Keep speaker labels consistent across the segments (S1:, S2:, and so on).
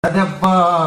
S1: దెబ్బ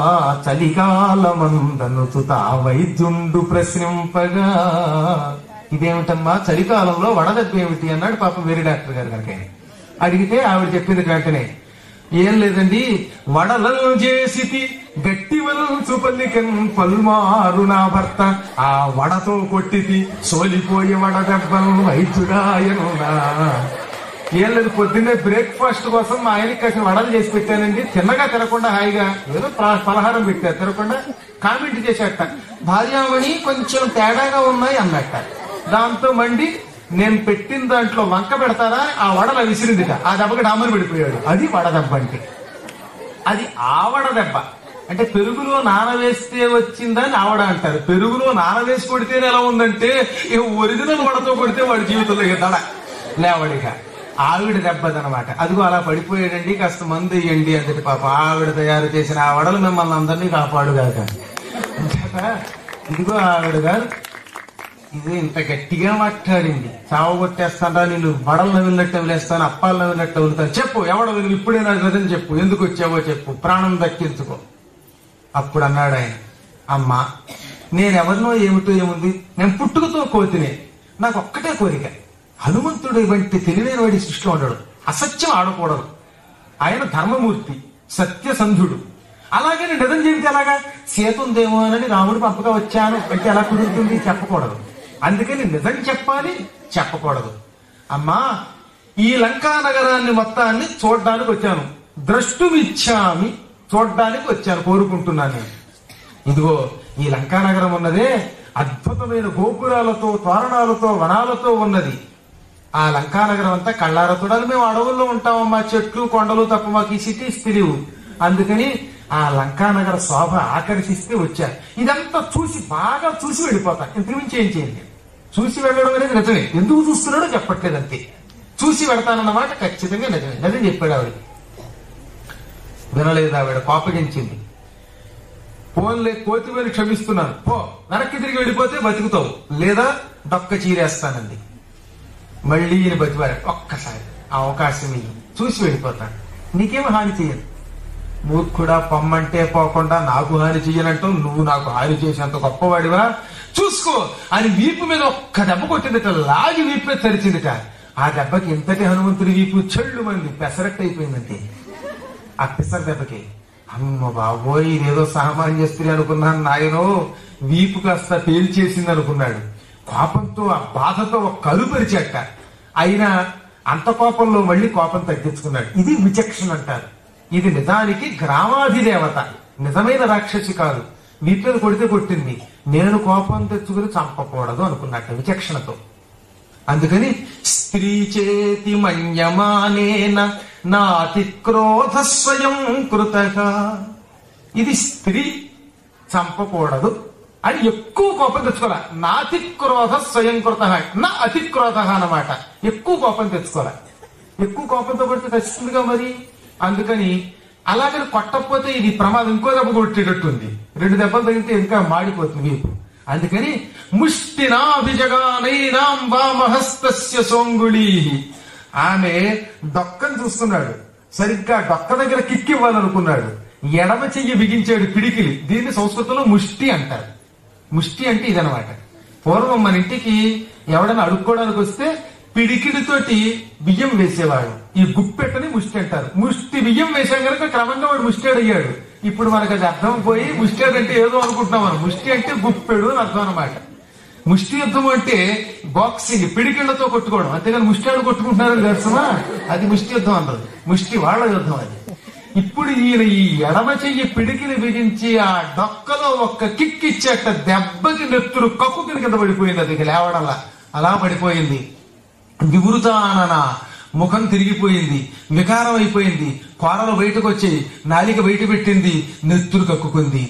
S1: చలికాలమందనుచుత వైద్యుండు ప్రశ్నింపగా, ఇదేమిటమ్మా చలికాలంలో వడదెబ్బ ఏమిటి అన్నాడు పాపం వేరే డాక్టర్ గారు కనుక. అడిగితే ఆవిడ చెప్పింది వెంటనే, ఏం లేదండి, వడలను చేసి గట్టి వలసు పల్లికన్ పల్మారు నా భర్త, ఆ వడతో కొట్టితి సోలిపోయి వడదెబ్బను వైద్యుడాయనునా. ఏం లేదు, పొద్దున్నే బ్రేక్ఫాస్ట్ కోసం మా ఆయనకి కాసిన వడలు చేసి పెట్టానండి, తిన్నగా తినకుండా హాయిగా ఏదో పలహారం పెట్టారు, తినకుండా కామెంట్ చేశాట, భార్యామణి కొంచెం తేడాగా ఉన్నాయి అన్నట్ట. దాంతో మండి నేను పెట్టిన దాంట్లో వంక పెడతారా ఆ వడల విసిరిందిట, ఆ దెబ్బకి డామని పడిపోయాడు. అది వడదెబ్బ అంటే. అది ఆవడ దెబ్బ అంటే పెరుగులో నానవేస్తే వచ్చిందని ఆవడ అంటారు. పెరుగులో నానవేసి కొడితేనే ఎలా ఉందంటే, ఇక ఒరిజినల్ వడతో కొడితే వాడి జీవితంలో ఇక దడ లేవడిగా ఆవిడ దెబ్బదనమాట. అదిగో అలా పడిపోయాడండి, కాస్త మందు ఇయ్యండి అందటి పాప. ఆవిడ తయారు చేసిన ఆ వడలు మిమ్మల్ని అందరినీ కాపాడుగాక. ఇదిగో ఆవిడ గారు ఇది ఇంత గట్టిగా మాట్లాడింది, చావగొట్టేస్తాడా నేను, వడలు నవ్వినట్టు వదిలేస్తాను, అప్పాలు నవ్వినట్టు వదులుతాను, చెప్పు ఎవడ నువ్వు ఇప్పుడే నాకు కదని చెప్పు, ఎందుకు వచ్చావో చెప్పు, ప్రాణం దక్కించుకో. అప్పుడు అన్నాడు ఆయన, అమ్మా నేనెవరినో ఏమిటో ఏముంది, నేను పుట్టుకతో కోతినే, నాకు ఒక్కటే కోరిక, హనుమంతుడు వంటి తెలివైన వాడి సృష్టిలో ఉండడు, అసత్యం ఆడకూడదు, ఆయన ధర్మమూర్తి సత్యసంధుడు. అలాగే నేను నిజం చెబితే ఎలాగా, సీత ఉందేమో అని రాముడు పంపగా వచ్చాను అంటే ఎలా కుదురుతుంది, చెప్పకూడదు. అందుకని నిజం చెప్పాలి, చెప్పకూడదు. అమ్మా ఈ లంకా నగరాన్ని మొత్తాన్ని చూడ్డానికి వచ్చాను, ద్రష్టుమిచ్చామి, చూడ్డానికి వచ్చాను, కోరుకుంటున్నాను. ఇదిగో ఈ లంకా నగరం ఉన్నదే అద్భుతమైన గోపురాలతో తోరణాలతో వనాలతో ఉన్నది. ఆ లంకానగరం అంతా కళ్ళారా చూడాలి. మేము అడవుల్లో ఉంటామమ్మా, చెట్లు కొండలు తప్ప మాకు ఈ సిటీస్ తెలియవు. అందుకని ఆ లంకానగర శోభ ఆకర్షిస్తే వచ్చారు. ఇదంతా చూసి బాగా చూసి వెళ్ళిపోతాను, ఇంతకు మించి ఏం చేయండి. చూసి వెళ్ళడం అనేది నిజమే, ఎందుకు చూస్తున్నాడో చెప్పట్లేదు అంతే. చూసి వెళతానన్నమాట ఖచ్చితంగా నిజమే, నిజం చెప్పాడు. ఆవిడ వినలేదు, ఆవిడ కోపగించింది. ఫోన్లే కోతివేలు క్షమిస్తున్నాను, పో, వెనక్కి తిరిగి వెళ్ళిపోతే బతుకుతావు, లేదా డొక్క చీరేస్తానంది. మళ్ళీ ఈయన బతివారు, ఒక్కసారి అవకాశం ఇయ్యి, చూసి వెళ్ళిపోతాను, నీకేం హాని చెయ్యను. మూర్ఖుడా, పొమ్మంటే పోకుండా నాకు హాని చెయ్యనంటావు, నువ్వు నాకు హాని చేసినంత గొప్పవాడివా, చూసుకో అని వీపు మీద ఒక్క దెబ్బ కొట్టిందట, లాగి వీపు మీద తరిచిందిట. ఆ దెబ్బకి ఇంతటి హనుమంతుడి వీపు చెళ్ళు మంది పెసరట్టు అయిపోయిందంటే. ఆ పెసర దెబ్బకి అమ్మ బాబోయ్ ఇదేదో సామాన్య స్త్రీ అనుకున్నాను, నాయనో వీపు కాస్త పేల్చేసింది అనుకున్నాడు. కోపంతో ఆ బాధతో ఒక కలుపరిచేట. అయినా అంత కోపంలో మళ్ళీ కోపం తగ్గించుకున్నాడు. ఇది విచక్షణ అంటారు. ఇది నిజానికి గ్రామాధిదేవత, నిజమైన రాక్షసి కాదు. వీటిని కొడితే కొట్టింది, నేను కోపం తెచ్చుకుని చంపకూడదు అనుకున్నట్టు విచక్షణతో. అందుకని స్త్రీ చేతి మన్యమానేన నాతి క్రోధ స్వయం కృతగా, ఇది స్త్రీ చంపకూడదు అని ఎక్కువ కోపం తెచ్చుకోలే. నాతి క్రోధ స్వయం కృత, నా అతి క్రోధ అన్నమాట. ఎక్కువ కోపం తెచ్చుకోలే, ఎక్కువ కోపంతో కొడితే తెచ్చుకుందిగా మరి. అందుకని అలాగని కొట్టకపోతే ఇది ప్రమాదం, ఇంకో దెబ్బ కొట్టేటట్టుంది, 2 దెబ్బలు తగిలితే ఇంకా మాడిపోతుంది వీపు. అందుకని ముష్టినాభిజగానైనాం వామహస్తస్య సోంగుళీ, ఆమె డొక్కను చూస్తున్నాడు, సరిగ్గా డొక్క దగ్గర కిక్కివ్వాలనుకున్నాడు, ఎడమ చెయ్యి బిగించాడు పిడికిలి. దీన్ని సంస్కృతంలో ముష్టి అంటారు. ముష్టి అంటే ఇదనమాట. పూర్వం మన ఇంటికి ఎవడైనా అడుక్కోవడానికి వస్తే పిడికిడితోటి బియ్యం వేసేవాడు, ఈ గుప్పెట్టని ముష్టి అంటారు. ముష్టి బియ్యం వేసాం కనుక క్రమంగా వాడు ముష్టియాడు అయ్యాడు. ఇప్పుడు మనకు అది అర్థం పోయి ముష్టియాడు అంటే ఏదో అనుకుంటున్నాం మనం. ముష్టి అంటే గుప్పెడు అని అర్థం అనమాట. ముష్టి యుద్ధం అంటే బాక్సింగ్, పిడికిళ్లతో కొట్టుకోవడం, అంతేగాని ముష్టియాడు కొట్టుకుంటున్నారని తెలుసుమా, అది ముష్టి యుద్ధం అన్నది, ముష్టి వాళ్ళ యుద్ధం అది. ఇప్పుడు ఈయన ఈ ఎడమ చెయ్యి పిడికిని బిగించి ఆ డొక్కలో ఒక్క కిక్ ఇచ్చేట, దెబ్బకి నెత్తురు కక్కు కింద పడిపోయింది. అది లేవడంలా అలా పడిపోయింది. వివృతానన ముఖం తిరిగిపోయింది, వికారం అయిపోయింది, కోరలు బయటకు వచ్చాయి, నాలిక బయట పెట్టింది, నెత్తురు కక్కుకుంది.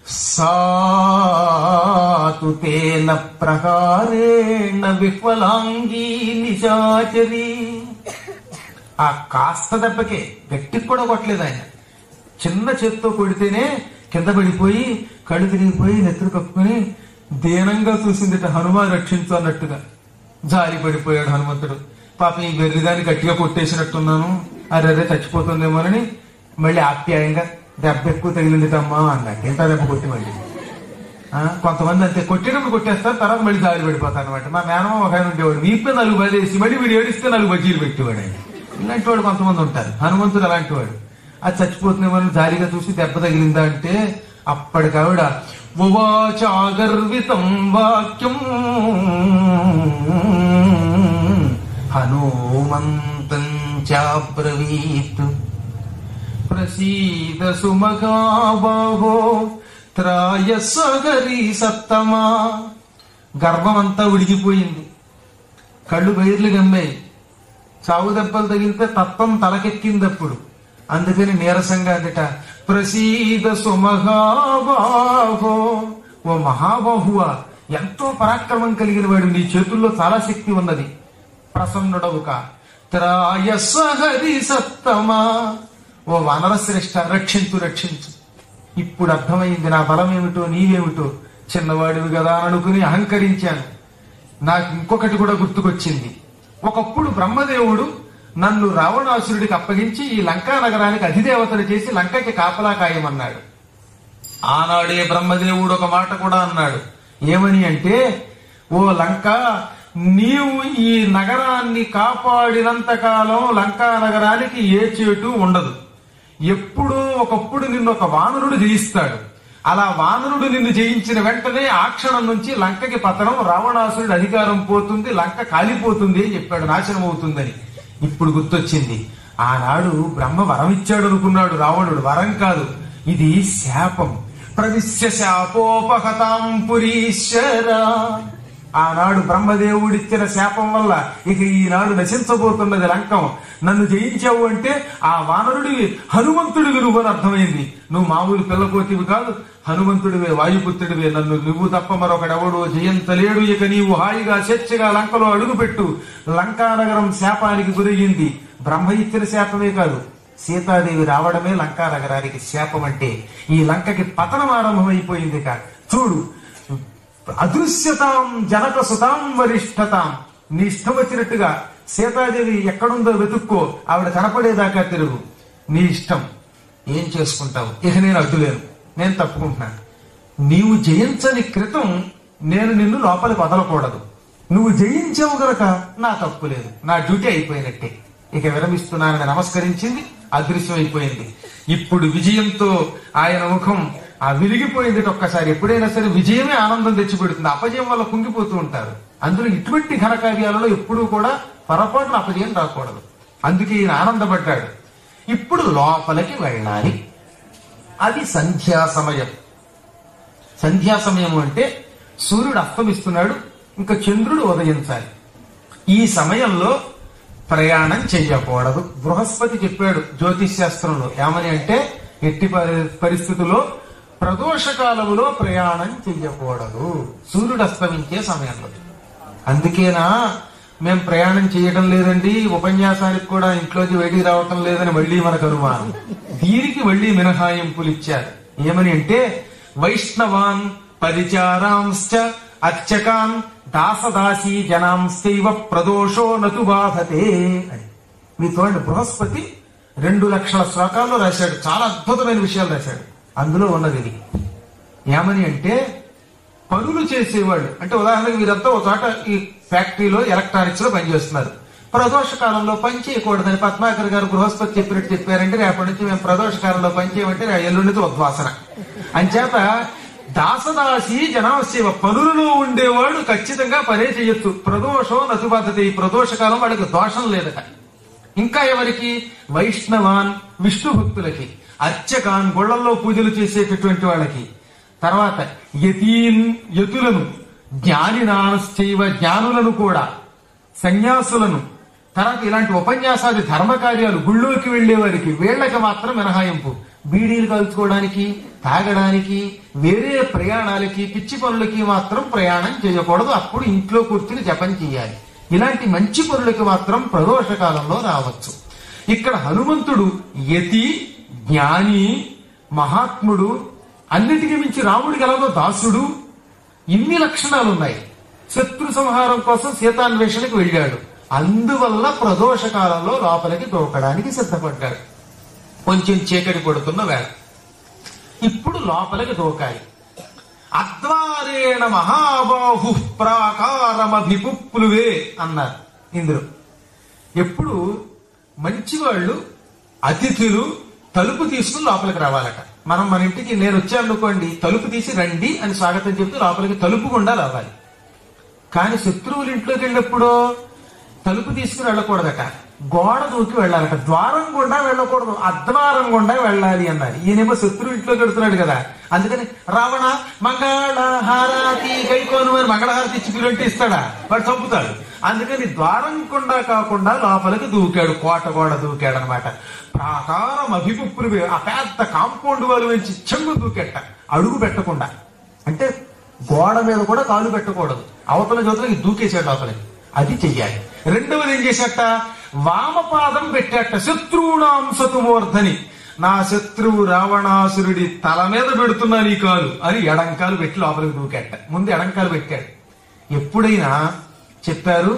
S1: సాతు తేన ప్రహారేణ విఫలాంగీ నిశాచరి, ఆ కాస్త దెబ్బకే, గట్టికి కూడా కొట్టలేదు ఆయన, చిన్న చేత్తో కొడితేనే కింద పడిపోయి కళ్ళు తిరిగిపోయి నెత్తురు కప్పుకుని దీనంగా చూసిందిట, హనుమాన్ రక్షించు అన్నట్టుగా. జారి పడిపోయాడు హనుమంతుడు. పాపం ఈ వెర్రిదాన్ని గట్టిగా కొట్టేసినట్టున్నాను, అరే చచ్చిపోతుందేమోనని మళ్ళీ ఆప్యాయంగా దెబ్బ ఎక్కువ తగిలిందిటమ్మా అన్నట్టు. ఎంత దెబ్బ కొట్టి మళ్ళీ కొంతమంది అంతే కొట్టేటప్పుడు కొట్టేస్తారు, తర్వాత మళ్ళీ జారి పడిపోతారు అనమాట. మా మేనమ్మ ఒక ఆయన ఉండేవాడు, వీపే 4 బదేసి మళ్ళీ వీడు ఏడిస్తే 4 బజ్జీలు పెట్టేవాడు ఆయన. ఇలాంటి వాడు కొంతమంది ఉంటారు. హనుమంతుడు అలాంటి వాడు. అది చచ్చిపోతున్న వాళ్ళు జాలిగా చూసి దెబ్బ తగిలిందా అంటే అప్పటికావిడ ఉవాచాగర్వితం వాక్యం హనుమంతం చాబ్రవీత్ ప్రసీద సుమగాబాహో త్రాయ సగరి సత్తమా. గర్భమంతా ఉడిగిపోయింది, కళ్ళు బయర్లు గమ్మాయి, చావు దెబ్బలు తగిలితే తత్వం తలకెక్కిందప్పుడు. అందుకని నీరసంగా అందుట ప్రసీద సుమహాబాహో, ఓ మహాబాహువా, ఎంతో పరాక్రమం కలిగిన వాడు, నీ చేతుల్లో చాలా శక్తి ఉన్నది, ప్రసన్నుడవుక. త్రాయ సహరి సత్తమా, ఓ వానరశ్రేష్ఠ, రక్షించు రక్షించు. ఇప్పుడు అర్థమైంది నా బలం ఏమిటో నీవేమిటో. చిన్నవాడివి కదా అనుకుని అహంకరించాను. నాకు ఇంకొకటి కూడా గుర్తుకొచ్చింది. ఒకప్పుడు బ్రహ్మదేవుడు నన్ను రావణాసురుడికి అప్పగించి ఈ లంకా నగరానికి అధిదేవతను చేసి లంకకి కాపలా కాయమన్నాడు. ఆనాడే బ్రహ్మదేవుడు ఒక మాట కూడా అన్నాడు. ఏమని అంటే, ఓ లంక, నీవు ఈ నగరాన్ని కాపాడినంత కాలం లంకా నగరానికి ఏ చేటు ఉండదు. ఎప్పుడో ఒకప్పుడు నిన్ను ఒక వానరుడు జయిస్తాడు. అలా వానరుడు నిన్ను జయించిన వెంటనే ఆ క్షణం నుంచి లంకకి పతనం, రావణాసురుడి అధికారం పోతుంది, లంక కాలిపోతుంది అని చెప్పాడు, నాశనం అవుతుందని. ఇప్పుడు గుర్తొచ్చింది, ఆనాడు బ్రహ్మ వరం ఇచ్చాడు అనుకున్నాడు రావణుడు. వరం కాదు, ఇది శాపం. ప్రవిశ్య శాపోపహతాం పురీశ్వర. ఆనాడు బ్రహ్మదేవుడిచ్చిన శాపం వల్ల ఇక ఈనాడు నశించబోతున్నది లంకం. నన్ను జయించావు అంటే ఆ వానరుడివి హనుమంతుడివి నువ్వు అని అర్థమైంది. నువ్వు మామూలు పిల్లకోతివి కాదు, హనుమంతుడివే, వాయుపుత్రుడివే. నన్ను నువ్వు తప్ప మరొకడెవడో జయంతలేడు. ఇక నీవు హాయిగా స్వేచ్ఛగా లంకలో అడుగుపెట్టు. లంకానగరం శాపానికి గురయ్యింది. బ్రహ్మ ఇచ్చిన శాపమే కాదు, సీతాదేవి రావడమే లంకా నగరానికి శాపం. అంటే ఈ లంకకి పతనం ఆరంభమైపోయింది. చూడు, అదృశ్యతాం జనక సుతాం వరిష్ఠతాం. నీ ఇష్టం వచ్చినట్టుగా సీతాదేవి ఎక్కడుందో వెతుక్కో, ఆవిడ కనపడేదాకా తిరుగు, నీ ఇష్టం, ఏం చేసుకుంటావు. ఇక నేను అడ్డులేను, నేను తప్పుకుంటున్నాను. నీవు జయించని క్రితం నేను నిన్ను లోపలికి వదలకూడదు. నువ్వు జయించావు గనక నా తప్పు లేదు, నా డ్యూటీ అయిపోయినట్టే. ఇక విరమిస్తున్నానని నమస్కరించింది, అదృశ్యం అయిపోయింది. ఇప్పుడు విజయంతో ఆయన ముఖం విరిగిపోయింది. ఒక్కసారి ఎప్పుడైనా సరే విజయమే ఆనందం తెచ్చిపెడుతుంది, అపజయం వల్ల కుంగిపోతూ ఉంటారు. అందులో ఇటువంటి ఘనకార్యాలలో ఎప్పుడూ కూడా పొరపాటున అపజయం రాకూడదు. అందుకే ఈయన ఆనందపడ్డాడు. ఇప్పుడు లోపలికి వెళ్ళాలి. అది సంధ్యా సమయం. సంధ్యా సమయం అంటే సూర్యుడు అస్తమిస్తున్నాడు, ఇంకా చంద్రుడు ఉదయించాలి. ఈ సమయంలో ప్రయాణం చెయ్యకూడదు. బృహస్పతి చెప్పాడు జ్యోతిష్ శాస్త్రంలో. ఏమని అంటే, ఎట్టి పరిస్థితుల్లో ప్రదోష కాలములో ప్రయాణం చెయ్యకూడదు, సూర్యుడు అస్తమించే సమయంలో. అందుకేనా మేము ప్రయాణం చేయడం లేదండి, ఉపన్యాసానికి కూడా ఇంట్లోకి బయటికి రావటం లేదని మళ్ళీ మనకు అనుమానం. దీనికి మళ్ళీ మినహాయింపులు ఇచ్చారు. ఏమని అంటే, వైష్ణవాన్ పరిచారాంశ్చ అర్చకాన్ దాసదాసీ జనాంశైవ ప్రదోషో నతు బాధతే అని. మీ చూడండి, బృహస్పతి 2 లక్షల శ్లోకాల్లో రాశాడు, చాలా అద్భుతమైన విషయాలు రాశాడు. అందులో ఉన్నది ఇది. ఏమని అంటే, పనులు చేసేవాళ్ళు అంటే ఉదాహరణకు వీరంతా ఒక చోట ఈ ఫ్యాక్టరీలో ఎలక్ట్రానిక్స్ లో పనిచేస్తున్నారు. ప్రదోష కాలంలో పని చేయకూడదని పద్మాకర్ గారు బృహస్పతి చెప్పినట్టు చెప్పారంటే, రేపటి నుంచి మేము ప్రదోష కాలంలో పని చేయమంటే ఎల్లుండితో ఉద్వాసన. అంచేత దాసదాసి జనాశివ, పనులలో ఉండేవాడు ఖచ్చితంగా పనే చేయొచ్చు. ప్రదోషం నతుబాధతే, ఈ ప్రదోష కాలం వాడికి దోషం లేదట. ఇంకా ఎవరికి? వైష్ణవాన్, విష్ణు భక్తులకి. అర్చకాన్, గుళ్లల్లో పూజలు చేసేటటువంటి వాళ్ళకి. తర్వాత యతీన్, యతులను. జ్ఞానినాశ్చైవ, జ్ఞానులను కూడా, సన్యాసులను. తర్వాత ఇలాంటి ఉపన్యాసాది ధర్మ కార్యాలు గుళ్ళోకి వెళ్లే వారికి, వీళ్లకి మాత్రం మినహాయింపు. బీడీలు కలుసుకోవడానికి, తాగడానికి, వేరే ప్రయాణాలకి, పిచ్చి పనులకి మాత్రం ప్రయాణం చేయకూడదు. అప్పుడు ఇంట్లో కూర్చుని జపం చేయాలి. ఇలాంటి మంచి పనులకి మాత్రం ప్రదోష కాలంలో రావచ్చు. ఇక్కడ హనుమంతుడు యతి, జ్ఞాని, మహాత్ముడు, అన్నిటికీ మించి రాముడికి ఎలాగో దాసుడు, ఇన్ని లక్షణాలు ఉన్నాయి. శత్రు సంహారం కోసం సీతాన్వేషణకు వెళ్ళాడు. అందువల్ల ప్రదోష కాలంలో లోపలికి దూకడానికి సిద్ధపడ్డాడు. కొంచెం చీకటి పడుతున్న వేళ. ఇప్పుడు లోపలికి దూకాలి. అద్వారేణ మహాబాహు ప్రాకారమభిపుప్లువే అన్నారు ఇందులో. ఎప్పుడు మంచివాళ్ళు అతిథులు తలుపు తీసుకుని లోపలికి రావాలట. మనం మన ఇంటికి నేను వచ్చానుకోండి, తలుపు తీసి రండి అని స్వాగతం చెప్తూ లోపలికి తలుపు గుండా రావాలి. కానీ శత్రువుల ఇంట్లోకి వెళ్ళినప్పుడు తలుపు తీసుకుని వెళ్ళకూడదట, గోడ దూకి వెళ్ళాలట. ద్వారం గుండా వెళ్ళకూడదు, అద్వారం గుండా వెళ్ళాలి అన్నారు. ఈయనేమో శత్రువు ఇంట్లోకి వెళ్తున్నాడు కదా, అందుకని రావణ మంగళహారతి కైకోను అని మంగళహారతి ఇచ్చి పిలుంటే ఇస్తాడా, వాడు చంపుతాడు. అందుకని ద్వారం గుండా కాకుండా లోపలికి దూకాడు, కోట గోడ దూకాడు అనమాట. ప్రాకారం అభిపుప్రు, ఆ పెద్ద కాంపౌండ్ వాళ్ళు నుంచి చెంగు దూకెట్ట, అడుగు పెట్టకుండా. అంటే గోడ మీద కూడా కాలు పెట్టకూడదు, అవతల జ్యోతులకి దూకేశాడు లోపలికి. అది చెయ్యాలి. రెండవది ఏం చేశాట, వామపాదం పెట్టాట. శత్రువునాం సతుమూర్ధని, నా శత్రువు రావణాసురుడి తల మీద పెడుతున్నా నీ కాలు అని ఎడంకాలు పెట్టి లోపలికి దూకేట. ముందు ఎడంకాలు పెట్టాడు. ఎప్పుడైనా చెప్పారు,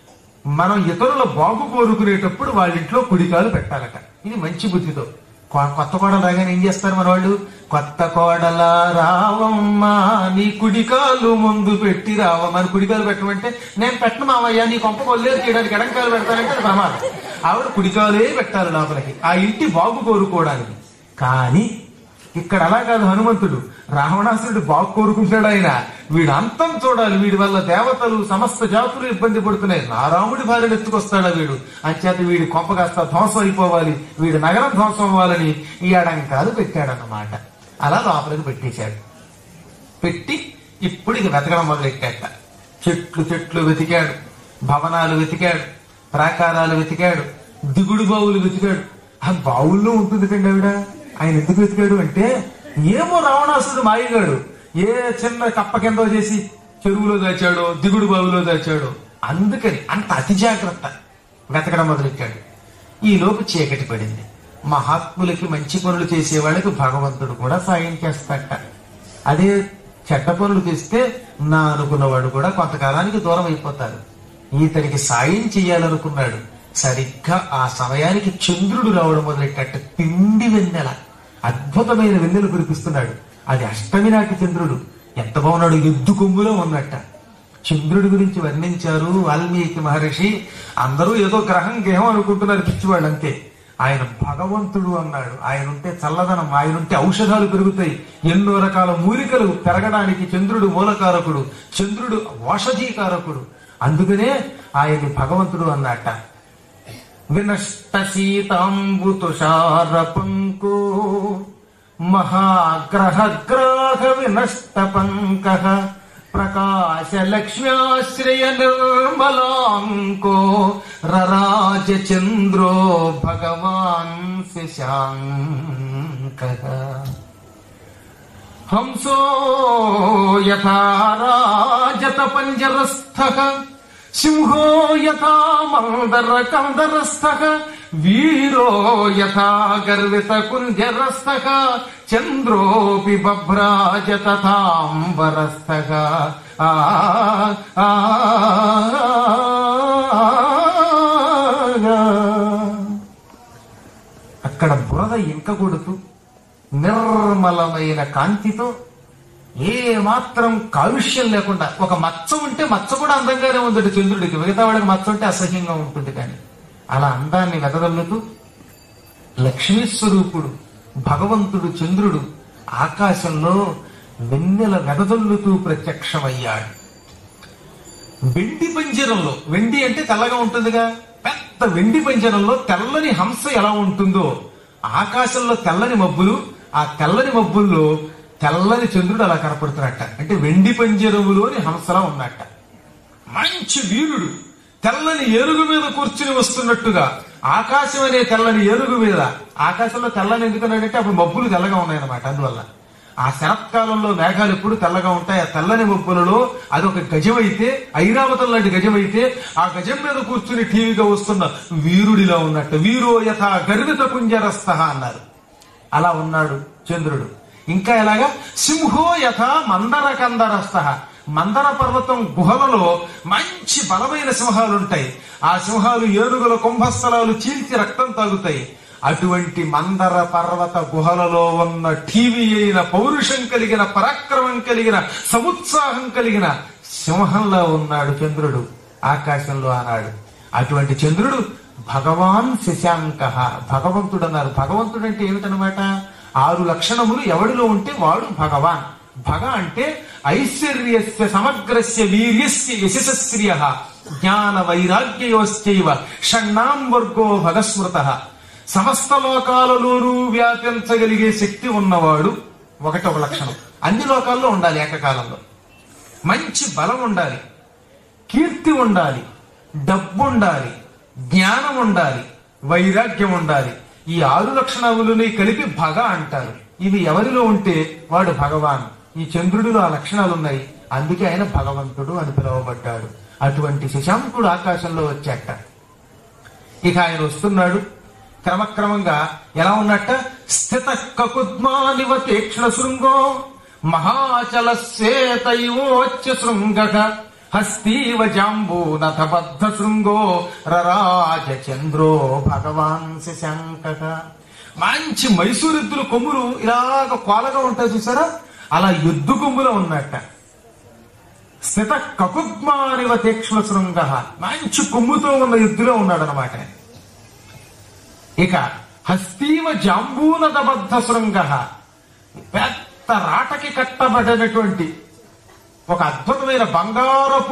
S1: మనం ఇతరుల బాగు కోరుకునేటప్పుడు వాళ్ళ ఇంట్లో కుడికాలు పెట్టాలట. ఇది మంచి బుద్ధితో. కొత్త కోడలు రాగానే ఏం చేస్తారు మన వాళ్ళు, కొత్త కోడల రావమ్మ నీ కుడికాలు ముందు పెట్టి రావమ్మ అని కుడికాలు పెట్టమంటే, నేను పెట్టను మావయ్య నీ కొంప కొల్లేరు చేయడానికి ఎడంకాలు పెడతానంటే అది ప్రమాదం. ఆవిడ కుడికాలే పెట్టాలి లోపలికి, ఆ ఇంటి బాగు కోరుకోవడానికి. కానీ ఇక్కడ అలా కాదు. హనుమంతుడు రావణాసురుడు బాగు కోరుకుంటాడు. ఆయన వీడు అంతం చూడాలి, వీడి వల్ల దేవతలు సమస్త జాతులు ఇబ్బంది పడుతున్నాయి, నా రాముడి భార్యను ఎత్తుకొస్తాడా వీడు, అంచేత వీడి కొంప కాస్త ధ్వంసం అయిపోవాలి, వీడి నగరం ధ్వంసం అవ్వాలని ఈ అడంకాలు పెట్టాడన్నమాట. అలా లోపలికి పెట్టేశాడు. పెట్టి ఇప్పుడు ఇక వెతకడం మొదలెట్టాట. చెట్లు వెతికాడు, భవనాలు వెతికాడు, ప్రాకారాలు వెతికాడు, దిగుడు బావులు వెతికాడు. ఆ బావుల్లో ఉంటుంది కండి ఆవిడ. ఆయన ఎందుకు వెతికాడు అంటే, ఏమో రావణాసురుడు మాయగాడు ఏ చిన్న కప్ప కింద చేసి చెరువులో దాచాడో, దిగుడు బావిలో దాచాడో, అందుకని అంత అతి జాగ్రత్త వెతకడం మొదలెట్టాడు. ఈ లోపు చీకటి పడింది. మహాత్ములకి మంచి పనులు చేసే వాళ్ళకి భగవంతుడు కూడా సాయం చేస్తాట. అదే చెడ్డ పనులు చేస్తే నా అనుకున్నవాడు కూడా కొంతకాలానికి దూరం అయిపోతారు. ఈతనికి సాయం చెయ్యాలనుకున్నాడు. సరిగ్గా ఆ సమయానికి చంద్రుడు రావడం మొదలెట్టాట. పిండి వెన్నెల, అద్భుతమైన వెన్నెలు కురిపిస్తున్నాడు. అది అష్టమి నాటి చంద్రుడు. ఎంత బాగున్నాడు, ఎద్దు కొమ్ములో ఉన్నట్ట. చంద్రుడి గురించి వర్ణించారు వాల్మీకి మహర్షి. అందరూ ఏదో గ్రహం గేహం అనుకుంటున్నారు పిచ్చివాళ్ళు, అంతే. ఆయన భగవంతుడు అన్నాడు. ఆయన ఉంటే చల్లదనం, ఆయన ఉంటే ఔషధాలు పెరుగుతాయి. ఎన్నో రకాల మూలికలు పెరగడానికి చంద్రుడు మూలకారకుడు, చంద్రుడు ఔషధీకారకుడు. అందుకనే ఆయన్ని భగవంతుడు అన్నట్ట. వినష్ట సీతాంబు తుషార పంకో మహాగ్రహగ్రాహ వినష్ట పంకః ప్రకాశ లక్ష్మ్యాశ్రయ నిర్మలాంకో రరాజ చంద్రో భగవాన్ శశాంకః హంసో యథా రాజత పంజరస్థః సింహో యథా మందర కందరస్థః వీరో యథా గర్విత కుంజరస్థః చంద్రోపి బభ్రాజ తథాంబరస్థః. అక్కడ బురద ఇంక కొడుతూ నిర్మలమైన కాంతితో ఏ మాత్రం కాలుష్యం లేకుండా, ఒక మచ్చ ఉంటే మచ్చ కూడా అందంగానే ఉంటుంది చంద్రుడికి, మిగతా వాడికి మచ్చ ఉంటే అసహ్యంగా ఉంటుంది. కానీ అలా అందాన్ని వెదజల్లుతూ లక్ష్మీ స్వరూపుడు భగవంతుడు చంద్రుడు ఆకాశంలో వెన్నెల వెదజల్లుతూ ప్రత్యక్షమయ్యాడు. వెండి పంజరంలో, వెండి అంటే తెల్లగా ఉంటుందిగా, పెద్ద వెండి పంజరంలో తెల్లని హంస ఎలా ఉంటుందో, ఆకాశంలో తెల్లని మబ్బులు, ఆ తెల్లని మబ్బుల్లో తెల్లని చంద్రుడు అలా కనపడుతున్నట్ట. అంటే వెండి పంజరములోని హంసలా ఉన్నట్ట. మంచి వీరుడు తెల్లని ఏనుగు మీద కూర్చుని వస్తున్నట్టుగా, ఆకాశం అనే తెల్లని ఏనుగు మీద. ఆకాశంలో తెల్లని ఎందుకన్నాడంటే అప్పుడు మబ్బులు తెల్లగా ఉన్నాయన్నమాట. అందువల్ల ఆ శరత్కాలంలో మేఘాలు ఎప్పుడు తెల్లగా ఉంటాయి. ఆ తెల్లని మబ్బులలో అదొక గజమైతే, ఐరావతం లాంటి గజమైతే, ఆ గజం మీద కూర్చుని టీవీగా వస్తున్న వీరుడిలా ఉన్నట్టు. వీరో యథా గర్విత కుంజరస్థః అన్నారు. అలా ఉన్నాడు చంద్రుడు. ఇంకా ఎలాగా, సింహో యథా మందర కందరస్థః. మందర పర్వతం గుహలలో మంచి బలమైన సింహాలుంటాయి. ఆ సింహాలు ఏనుగుల కుంభస్థలాలు చీల్చి రక్తం తాగుతాయి. అటువంటి మందర పర్వత గుహలలో ఉన్న టీవీ అయిన పౌరుషం కలిగిన పరాక్రమం కలిగిన సముత్సాహం కలిగిన సింహంలో ఉన్నాడు చంద్రుడు ఆకాశంలో ఆనాడు. అటువంటి చంద్రుడు భగవాన్ శశాంక, భగవంతుడు అన్నారు. భగవంతుడు అంటే ఏమిటనమాట? 6 లక్షణములు ఎవడిలో ఉంటే వాడు భగవాన్. భగ అంటే ఐశ్వర్యస్య సమగ్రస్య వీర్యస్య యశస్శ్రియ జ్ఞాన వైరాగ్యయోశ్చైవ షణ్ణాం వర్గో భగస్మృత. సమస్త లోకాలలోనూ వ్యాపించగలిగే శక్తి ఉన్నవాడు ఒక లక్షణం. అన్ని లోకాల్లో ఉండాలి ఏకకాలంలో. మంచి బలం ఉండాలి, కీర్తి ఉండాలి, డబ్బు ఉండాలి, జ్ఞానం ఉండాలి, వైరాగ్యం ఉండాలి. ఈ 6 లక్షణములని కలిపి భగ అంటారు. ఇవి ఎవరిలో ఉంటే వాడు భగవాన్. ఈ చంద్రుడిలో ఆ లక్షణాలు ఉన్నాయి, అందుకే ఆయన భగవంతుడు అని పిలువబడ్డాడు. అటువంటి శశాంకుడు ఆకాశంలో వచ్చాట. ఇక ఆయన వస్తున్నాడు. క్రమక్రమంగా ఎలా ఉన్నట్ట? స్థిత కకుద్మానివ తీక్ష్ణ శృంగో మహాచల శ్వేతైవోచ్చ శృంగక హస్తీవ జాంబూనథ బద్ధ శృంగో రరాజ చంద్రో భగవాన్ శశాంకక. మంచి మైసూరెద్దుల కొమ్ములు ఇలాగ కోలగా ఉంటాయి చూసారా, అలా ఎద్దు కొమ్ములో ఉన్నట్ట. స్థిత కకుద్మానివ తీక్ష్ణ శృంగ, మంచి కొమ్ముతో ఉన్న ఎద్దులో ఉన్నాడనమాట. ఇక హస్తీవ జాంబూనథ బద్ధ శృంగ, పెద్ద రాటకి కట్టబడినటువంటి ఒక అద్భుతమైన బంగారపు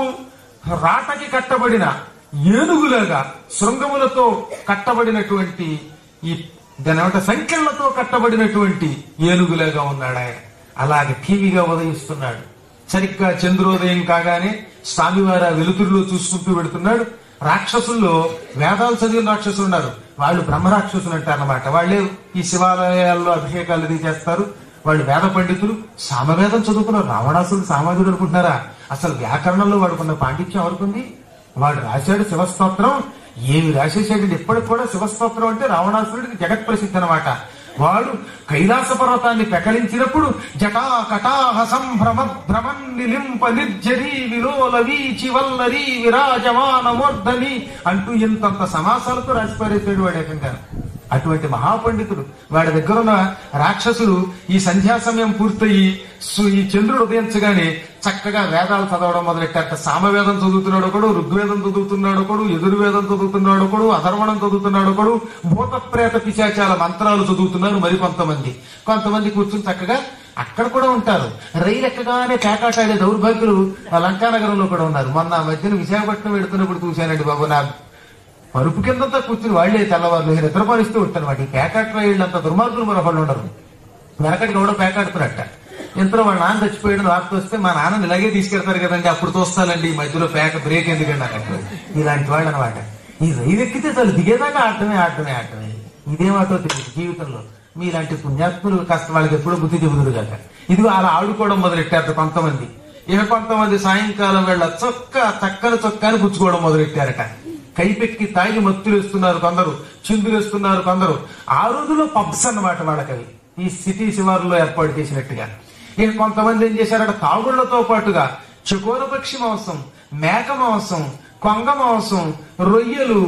S1: రాటకి కట్టబడిన ఏనుగులాగా శృంగములతో కట్టబడినటువంటి ఈ దాని సంఖ్యలతో కట్టబడినటువంటి ఏనుగులాగా ఉన్నాడు ఆయన. అలాగే టీవీగా ఉదయిస్తున్నాడు. సరిగ్గా చంద్రోదయం కాగానే స్వామివారి వెలుతురులో చూసుకుంటూ పెడుతున్నాడు. రాక్షసుల్లో వేదాలు చదివిన రాక్షసులు ఉన్నారు, వాళ్ళు బ్రహ్మరాక్షసులు అంటారన్నమాట. వాళ్ళే ఈ శివాలయాల్లో అభిషేకాలు అది చేస్తారు. వాళ్ళు వేద పండితులు, సామవేదం చదువుకున్నారు. రావణాసుడు సామాజికుడు అనుకుంటున్నారా? అసలు వ్యాకరణంలో వాడుకున్న పాండిత్యం ఎవరుకుంది? వాడు రాశాడు శివస్తోత్రం. ఏమి రాసేసాడు ఇప్పటికి కూడా. శివస్తోత్రం అంటే రావణాసురుడికి జగత్ ప్రసిద్ధి అనమాట. వాడు కైలాస పర్వతాన్ని పెకలించినప్పుడు జటా కటాహ సంభ్రమ భ్రమన్ నిలింప నిర్జరీ విలోల వీచి వల్లరీ విరాజమాన మూర్ధని అంటూ ఇంతంత సమాసాలతో రాసిపారేసాడు వాడు ఏకంగా. అటువంటి మహాపండితుడు. వాడి దగ్గర ఉన్న రాక్షసులు ఈ సంధ్యా సమయం పూర్తయి ఈ చంద్రుడు ఉదయించగానే చక్కగా వేదాలు చదవడం మొదలెట్టారట. సామవేదం చదువుతున్నాడు ఒకడు, ఋగ్వేదం చదువుతున్నాడు ఒకడు, యజుర్వేదం చదువుతున్నాడు ఒకడు, అధర్వణం చదువుతున్నాడు ఒకడు, భూత ప్రేత పిశాచాల మంత్రాలు చదువుతున్నారు మరి కొంతమంది కూర్చుని చక్కగా అక్కడ కూడా ఉంటారు. రైలు ఎక్కగానే పేకాటాడే దౌర్భాగ్యులు లంకానగరంలో కూడా ఉన్నారు. మొన్న మధ్యన విశాఖపట్నం వెడుతున్నప్పుడు చూశానండి బాబు. నా పరుపు కిందంతా కూర్చుని వాళ్లే తెల్లవారులు నిద్రపరిస్తూ ఉంటారన్నమాట. ఈ పేకాట రైళ్ళంత దుర్మార్గులు మరొకళ్ళు ఉండరు. వెనకటికి ఎవడో పేకాడుతున్నట్ట. ఇంతలో వాళ్ళ నాన్న చచ్చిపోయాడు వార్త వస్తే మా నాన్నని ఇలాగే తీసుకెళ్తారు కదండి, అప్పుడు తోస్తానండి, ఈ మధ్యలో బ్రేక్ ఎందుకండి నాకు. ఇలాంటి వాళ్ళు అనమాట. ఈ రైలు ఎక్కితే చాలు దిగేదాకా ఆడటమే. ఇదేమాటో తెలియదు జీవితంలో. మీలాంటి పుణ్యాత్ములు కాస్త వాళ్ళకి ఎప్పుడో బుద్ధి చెబుతురు కదా. ఇది అలా ఆడుకోవడం మొదలెట్టారు కొంతమంది. కొంతమంది సాయంకాలం వేళ చక్కని చొక్కాని పుచ్చుకోవడం మొదలెట్టారట. కైపెక్కి తాగి మత్తులేస్తున్నారు కొందరు, చిందులేస్తున్నారు కొందరు. ఆ రోజులో పబ్స్ అన్నమాట వాళ్ళకవి, ఈ సిటీ శివారులో ఏర్పాటు చేసినట్టుగా. ఇక కొంతమంది ఏం చేశారట, తాగుళ్లతో పాటుగా చకోర పక్షి మాంసం, మేక మాంసం, కొంగ మాంసం, రొయ్యలు,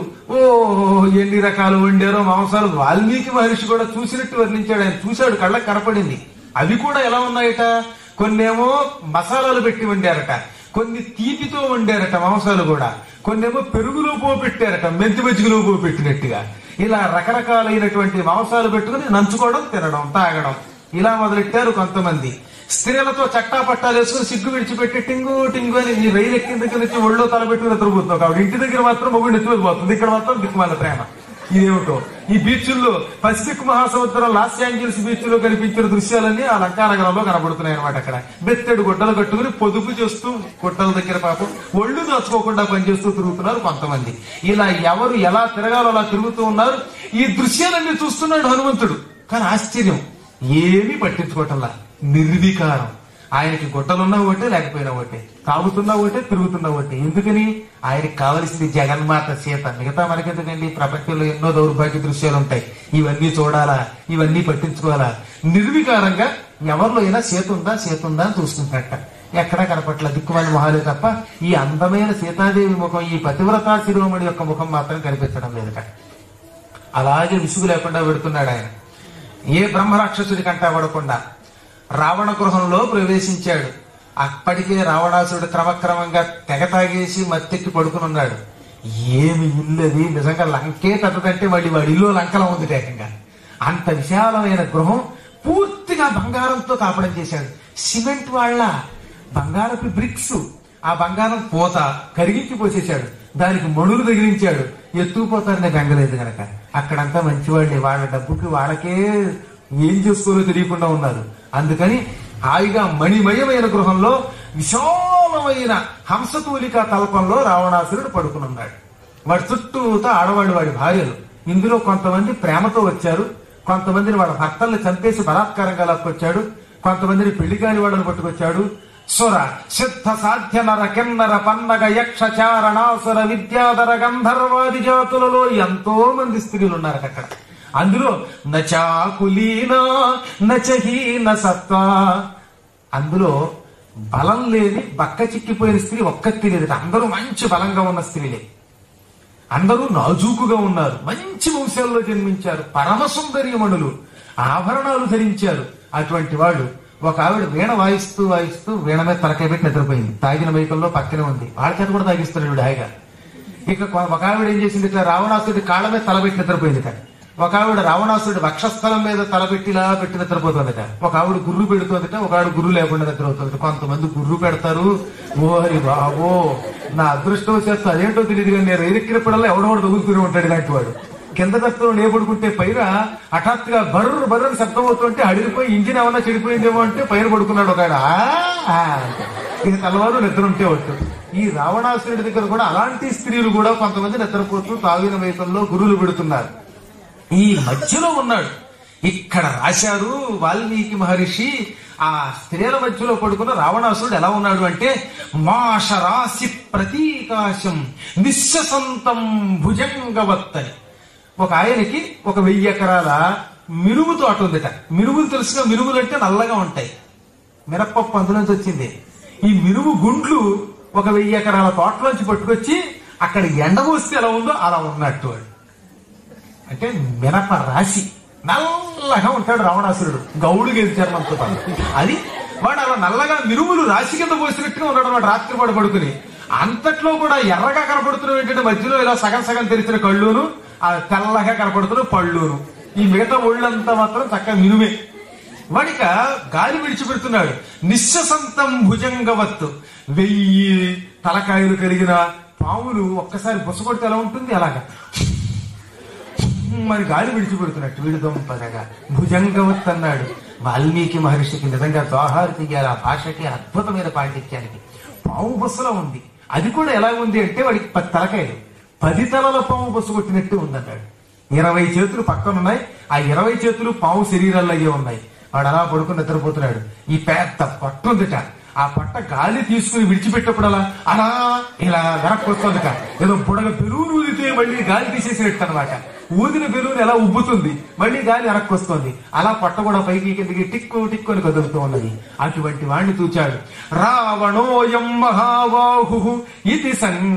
S1: ఎన్ని రకాలు వండారో మాంసాలు. వాల్మీకి మహర్షి కూడా చూసినట్టు వర్ణించాడు. ఆయన చూశాడు, కళ్ళకు కనపడింది. అవి కూడా ఎలా ఉన్నాయట, కొన్నేమో మసాలాలు పెట్టి వండారట, కొన్ని తీపితో వండారట మాంసాలు కూడా, కొన్నేమో పెరుగులో పోపెట్టారట, మెంతి మజ్జిగలో పోపెట్టినట్టుగా. ఇలా రకరకాలైనటువంటి మాంసాలు పెట్టుకుని నంచుకోవడం, తినడం, తాగడం ఇలా మొదలెట్టారు కొంతమంది. స్త్రీలతో చట్టా పట్టాలు వేసుకుని సిగ్గు విడిచిపెట్టి టింగు టింగు అని ఈ రైలు ఎక్కిన దగ్గర నుంచి ఒళ్ళో తలబెట్టుకుని నిద్రపోతున్నావు. కాబట్టి ఇంటి దగ్గర మాత్రం మొగుడు ఎత్తుకుపోతుంది, ఇక్కడ మాత్రం దిక్కుమాల ప్రేమ. ఇదేమిటో ఈ బీచ్ల్లో, పసిఫిక్ మహాసముద్రం లాస్ ఏంజల్స్ బీచ్ లో కనిపించిన దృశ్యాలన్నీ ఆ లంకానగరంలో కనబడుతున్నాయి అనమాట. అక్కడ బెత్తెడు గుడ్డలు కట్టుకుని పొదుపు చేస్తూ గుట్టల దగ్గర పాపం ఒళ్ళు దాచుకోకుండా పనిచేస్తూ తిరుగుతున్నారు కొంతమంది. ఇలా ఎవరు ఎలా తిరగాలో అలా తిరుగుతూ ఉన్నారు. ఈ దృశ్యాలన్నీ చూస్తున్నాడు హనుమంతుడు. కానీ ఆశ్చర్యం, ఏమీ పట్టించుకోవటంలా, నిర్వికారం. ఆయనకి గుట్టలున్నా ఒకటే, లేకపోయినా ఒకటే, తాగుతున్నా ఒకటే, తిరుగుతున్నా ఒకటే. ఎందుకని? ఆయనకి కావలసింది జగన్మాత సీత. మిగతా మనకెందుకండి? ప్రపంచంలో ఎన్నో దౌర్భాగ్య దృశ్యాలు ఉంటాయి, ఇవన్నీ చూడాలా, ఇవన్నీ పట్టించుకోవాలా? నిర్వికారంగా ఎవరిలో అయినా సీత ఉందా అని చూసుకుంటాట. ఎక్కడా కనపట్ల, దిక్కుమాలి మొహాలే తప్ప ఈ అందమైన సీతాదేవి ముఖం, ఈ పతివ్రతా శిరోమణి యొక్క ముఖం మాత్రం కనిపించడం లేదట. అలాగే విసుగు లేకుండా పెడుతున్నాడు ఆయన. ఏ బ్రహ్మరాక్షసుడి కంటా పడకుండా రావణ గృహంలో ప్రవేశించాడు. అప్పటికే రావణాసురుడు క్రమక్రమంగా తెగ తాగేసి మత్తెక్కి పడుకుని ఉన్నాడు. ఏమి ఇల్లది, నిజంగా లంకే పెద్దదంటే మళ్ళీ వాడి ఇల్లు లంకలో ఉంది ఏకంగా. అంత విశాలమైన గృహం పూర్తిగా బంగారంతో కాపడం చేశాడు. సిమెంట్ వాళ్ళ బంగారపు బ్రిక్స్, ఆ బంగారం పోత కరిగించి పోసేశాడు. దానికి మణులు తగిలించాడు. ఎత్తుకుపోతారనే గంగలేదు గనక అక్కడంతా మంచివాళ్ళే. వాళ్ళ డబ్బుకి వాళ్ళకే ఏం చేసుకోలో తెలియకుండా ఉన్నారు. అందుకని హాయిగా మణిమయమైన గృహంలో విశాలమైన హంసతూలిక తల్పంలో రావణాసురుడు పడుకునున్నాడు. వాడి చుట్టూతో ఆడవాళ్ళు, వాడి భార్యలు. ఇందులో కొంతమంది ప్రేమతో వచ్చారు, కొంతమందిని వాళ్ళ భర్తల్ని చంపేసి బలాత్కారంగా లాక్కొచ్చాడు, కొంతమందిని పెళ్లి కాని వాళ్ళని పట్టుకొచ్చాడు. సుర సిద్ధ సాధ్య నర కిన్నర పన్నగ యక్ష చారణాసుర విద్యాధర గంధర్వాది జాతులలో ఎంతో మంది స్త్రీలు ఉన్నారు అక్కడ. అందులో నచాకులీనా నచహీన సత్వ, అందులో బలం లేని బక్క చిక్కిపోయిన స్త్రీ ఒక్కతి లేదట. అందరూ మంచి బలంగా ఉన్న స్త్రీలే, అందరూ నాజూకుగా ఉన్నారు, మంచి వంశాల్లో జన్మించారు, పరమ సుందరీమణులు, ఆభరణాలు ధరించారు. అటువంటి వాళ్ళు ఒక ఆవిడ వీణ వాయిస్తూ వాయిస్తూ వీణ మీద తలకాయ పెట్టి నిద్రపోయింది. తాగిన మైకల్లో పక్కనే ఉంది. వాళ్ళ చేత కూడా తాగిస్తాడు వీడు హాయిగా. ఇక ఒక ఆవిడ ఏం చేసింది, ఇట్లా రావణాసుడి కాళ్ళ మీద తలబెట్టి నిద్రపోయింది. కానీ ఒక ఆవిడ రావణాసుడి వక్షస్థలం మీద తలపెట్టిలా పెట్టి నిద్రపోతుందట. ఒక ఆవిడ గుర్రు పెడుతుందట, ఒక ఆవిడ గుర్రు లేకుండా నిద్రపోతుందట. కొంతమంది గుర్రు పెడతారు. ఓహరి బాబో, నా అదృష్టం చేస్తూ అదేంటో తెలియదు కానీ నేను ఎరిక్కినప్పుడల్లా ఎవడోడు తగులుతూనే ఉంటాడు ఇలాంటి వాడు. కింద దత్తులు నేపడుకుంటే పైన హఠాత్తుగా బర్రు బర్రని శబ్దం అవుతుంటే అడిగిపోయి ఇంజిన్ ఏమన్నా చెడిపోయిందేమో అంటే పైన పడుకున్నాడు ఒక ఇక తెల్లవారు నిద్ర ఉంటే ఒట్టు. ఈ రావణాసురుడి దగ్గర కూడా అలాంటి స్త్రీలు కూడా కొంతమంది నిద్రపోతూ తాగిన వైపుల్లో గురువులు పెడుతున్నారు. ఈ మధ్యలో ఉన్నాడు. ఇక్కడ రాశారు వాల్మీకి మహర్షి, ఆ స్త్రీల మధ్యలో పడుకున్న రావణాసురుడు ఎలా ఉన్నాడు అంటే, మాషరాశి ప్రతీకాశం నిశ్శసంతం భుజంగవత్తని. ఒక ఆయనకి 1000 ఎకరాల మినుము తోట ఉందిట. మినుములు తెలుసుగా, మినుములు అంటే నల్లగా ఉంటాయి. మినప్పప్పు అందులోంచి వచ్చింది. ఈ మినుము గుండ్లు 1000 ఎకరాల తోటలోంచి పట్టుకొచ్చి అక్కడ ఎండబోస్తే ఎలా ఉందో అలా ఉన్నట్టు వాడు. అంటే మినప రాశి నల్లగా ఉంటాడు రావణాసురుడు, గౌడు గేది చర్మంతో పాటు. అది వాడు అలా నల్లగా మినుములు రాశి కింద పోసినట్టుగా ఉన్నాడు వాడు రాత్రి పాడు పడుకుని. అంతట్లో కూడా ఎర్రగా కనపడుతున్న ఏంటంటే మధ్యలో ఇలా సగం సగం తెరిచిన కళ్ళును, ఆ తెల్లగా కనపడుతున్న పళ్ళును, ఈ మిగతా ఒళ్ళంతా మాత్రం చక్కగా మినుమే. వాడిక గాలి విడిచిపెడుతున్నాడు. నిశ్శసంతం భుజంగవత్తు, 1000 తలకాయలు కలిగిన పాములు ఒక్కసారి బుస కొడితే ఎలా ఉంటుంది అలాగా మరి గాలి విడిచిపెడుతున్నట్టు వీడు దొంపదగా భుజంగవత్ అన్నాడు. వాల్మీకి మహర్షికి నిజంగా దోహారు తీయాలి ఆ భాషకి, అద్భుతమైన పాండిత్యానికి. పాము బుస్సలో ఉంది. అది కూడా ఎలా ఉంది అంటే వాడికి 10 తలకాయలు, 10 తలల పాము బుస్సు కొట్టినట్టు ఉందన్నాడు. 20 చేతులు పక్కనున్నాయి. ఆ 20 చేతులు పాము శరీరాల్లో అయ్యే ఉన్నాయి. వాడు అలా పడుకుని నిద్రపోతున్నాడు. ఈ పెద్ద పట్టు ఉందిట. ఆ పట్ట గాలి తీసుకుని విడిచిపెట్టప్పుడు అలా ఇలా వెనక్కి వస్తుందిట. ఏదో బుడగ బెలూరు ఊదితే మళ్ళీ గాలి తీసేసినట్టు అనమాట. ఊదిన బెలూరు ఎలా ఉబ్బుతుంది, మళ్ళీ గాలి వెనక్కి వస్తుంది. అలా పట్ట కూడా పైకి కిందకి టిక్కు టిక్కు అని కదులుతూ ఉన్నది. అటువంటి వాణ్ణి చూచాడు. రావణోయం మహాబాహు ఇది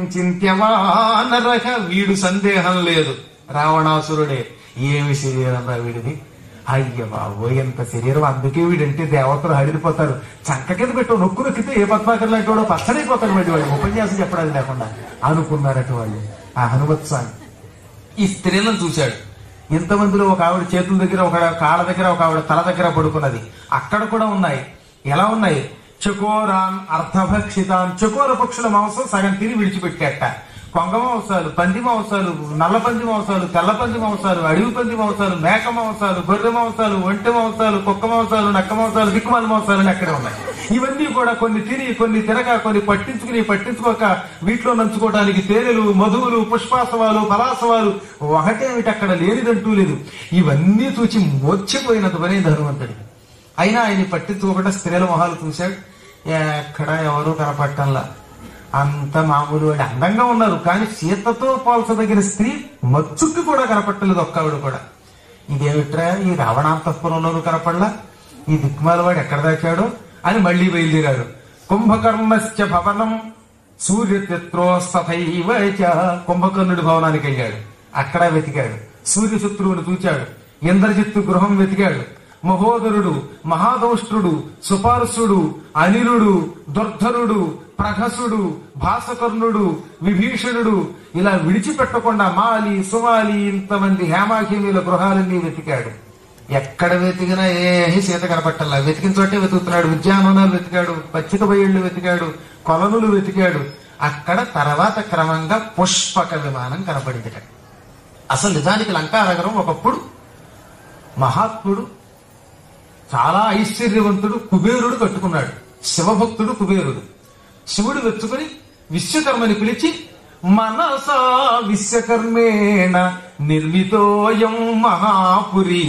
S1: సంచింత్యవానరహ. వీడు సందేహం లేదు, రావణాసురుడే. ఏమి శరీరం రా వీడిది, అయ్య బాబో ఎంత శరీరం. అందుకే వీడంటే దేవతలు హడిలిపోతారు. చంక కింద పెట్టు నొక్కు నొక్కితే ఏ పద్మాకర్ లాంటి వాడు పచ్చడైపోతాడు మళ్ళీ వాడు, ఉపన్యాసం చెప్పడానికి లేకుండా అనుకున్నారట వాళ్ళు. ఆ హనుమత్స్వామి ఈ స్త్రీలను చూశాడు. ఇంతమందిలో ఒక ఆవిడ చేతుల దగ్గర, ఒక కాళ్ళ దగ్గర, ఒక ఆవిడ తల దగ్గర పడుకున్నది. అక్కడ కూడా ఉన్నాయి. ఎలా ఉన్నాయి? చకోరాన్ అర్ధభక్షితాన్. చకోర పక్షుల మాంసం సగం తిని విడిచిపెట్టాట. కొంగ మాంసాలు, పంది మాంసాలు, నల్ల పంది మాంసాలు, తెల్ల పంది మాంసాలు, అడవి పంది మాంసాలు, మేక మాంసాలు, గొర్రె మాంసాలు, ఒంటె మాంసాలు, కుక్క మాంసాలు, నక్క మాంసాలు, దిక్కుమాల మాంసాలు అక్కడే ఉన్నాయి. ఇవన్నీ కూడా కొన్ని తిని, కొన్ని తినక, కొన్ని పట్టించుకోక వీటిలో నంచుకోవడానికి తేనెలు, మధువులు, పుష్పాసవాలు, ఫలాసవాలు ఒకటేమిటి అక్కడ లేనిదంటూ లేదు. ఇవన్నీ చూచి మోర్చిపోయినంత పని హనుమంతుడికి. అయినా ఆయన్ని పట్టించుకోకుండా స్త్రీల మొహాలు చూశాడు. ఎక్కడ ఎవరూ కనపట్టంలా, అంత మామూలు. వాడి అందంగా ఉన్నారు కానీ సీతతో పోల్చదగిన స్త్రీ మచ్చుక్కి కూడా కనపట్టలేదు ఒక్కవిడ కూడా. ఇదేమిట్రా ఈ రావణాంతఃపురంలోనూ కనపడలా, ఈ దిక్మాల వాడు ఎక్కడ దాచాడో అని మళ్లీ బయలుదేరాడు. కుంభకర్ణశ్చ భవనం సూర్యచిత్రోస్తథైవ చ. కుంభకర్ణుడి భవనానికి వెళ్ళాడు. అక్కడ వెతికాడు. సూర్యశత్రువును చూచాడు, ఇంద్రజిత్తు గృహం వెతికాడు, మహోదరుడు, మహాదౌష్ట్రుడు, సుపార్సుడు, అనిలుడు, దుర్ధనుడు, ప్రహసుడు, భాసకర్ణుడు, విభీషణుడు ఇలా విడిచిపెట్టకుండా మాలి, సుమాలి ఇంతమంది హేమాఖేమీల గృహాలన్నీ వెతికాడు. ఎక్కడ వెతికినా ఏ సీత కనపట్టల్లా. వెతికిన చోటే వెతుకుతున్నాడు. ఉద్యానవనాలు వెతికాడు, పచ్చిక బయళ్ళు వెతికాడు, కొలనులు వెతికాడు. అక్కడ తర్వాత క్రమంగా పుష్పక విమానం కనపడింది. అసలు నిజానికి లంకానగరం ఒకప్పుడు మహాత్ముడు, చాలా ఐశ్వర్యవంతుడు కుబేరుడు కట్టుకున్నాడు. శివభక్తుడు కుబేరుడు. శివుడు వెచ్చుకుని విశ్వకర్మని పిలిచి, మనసా విశ్వకర్మేణ నిర్మితోయం మహాపురి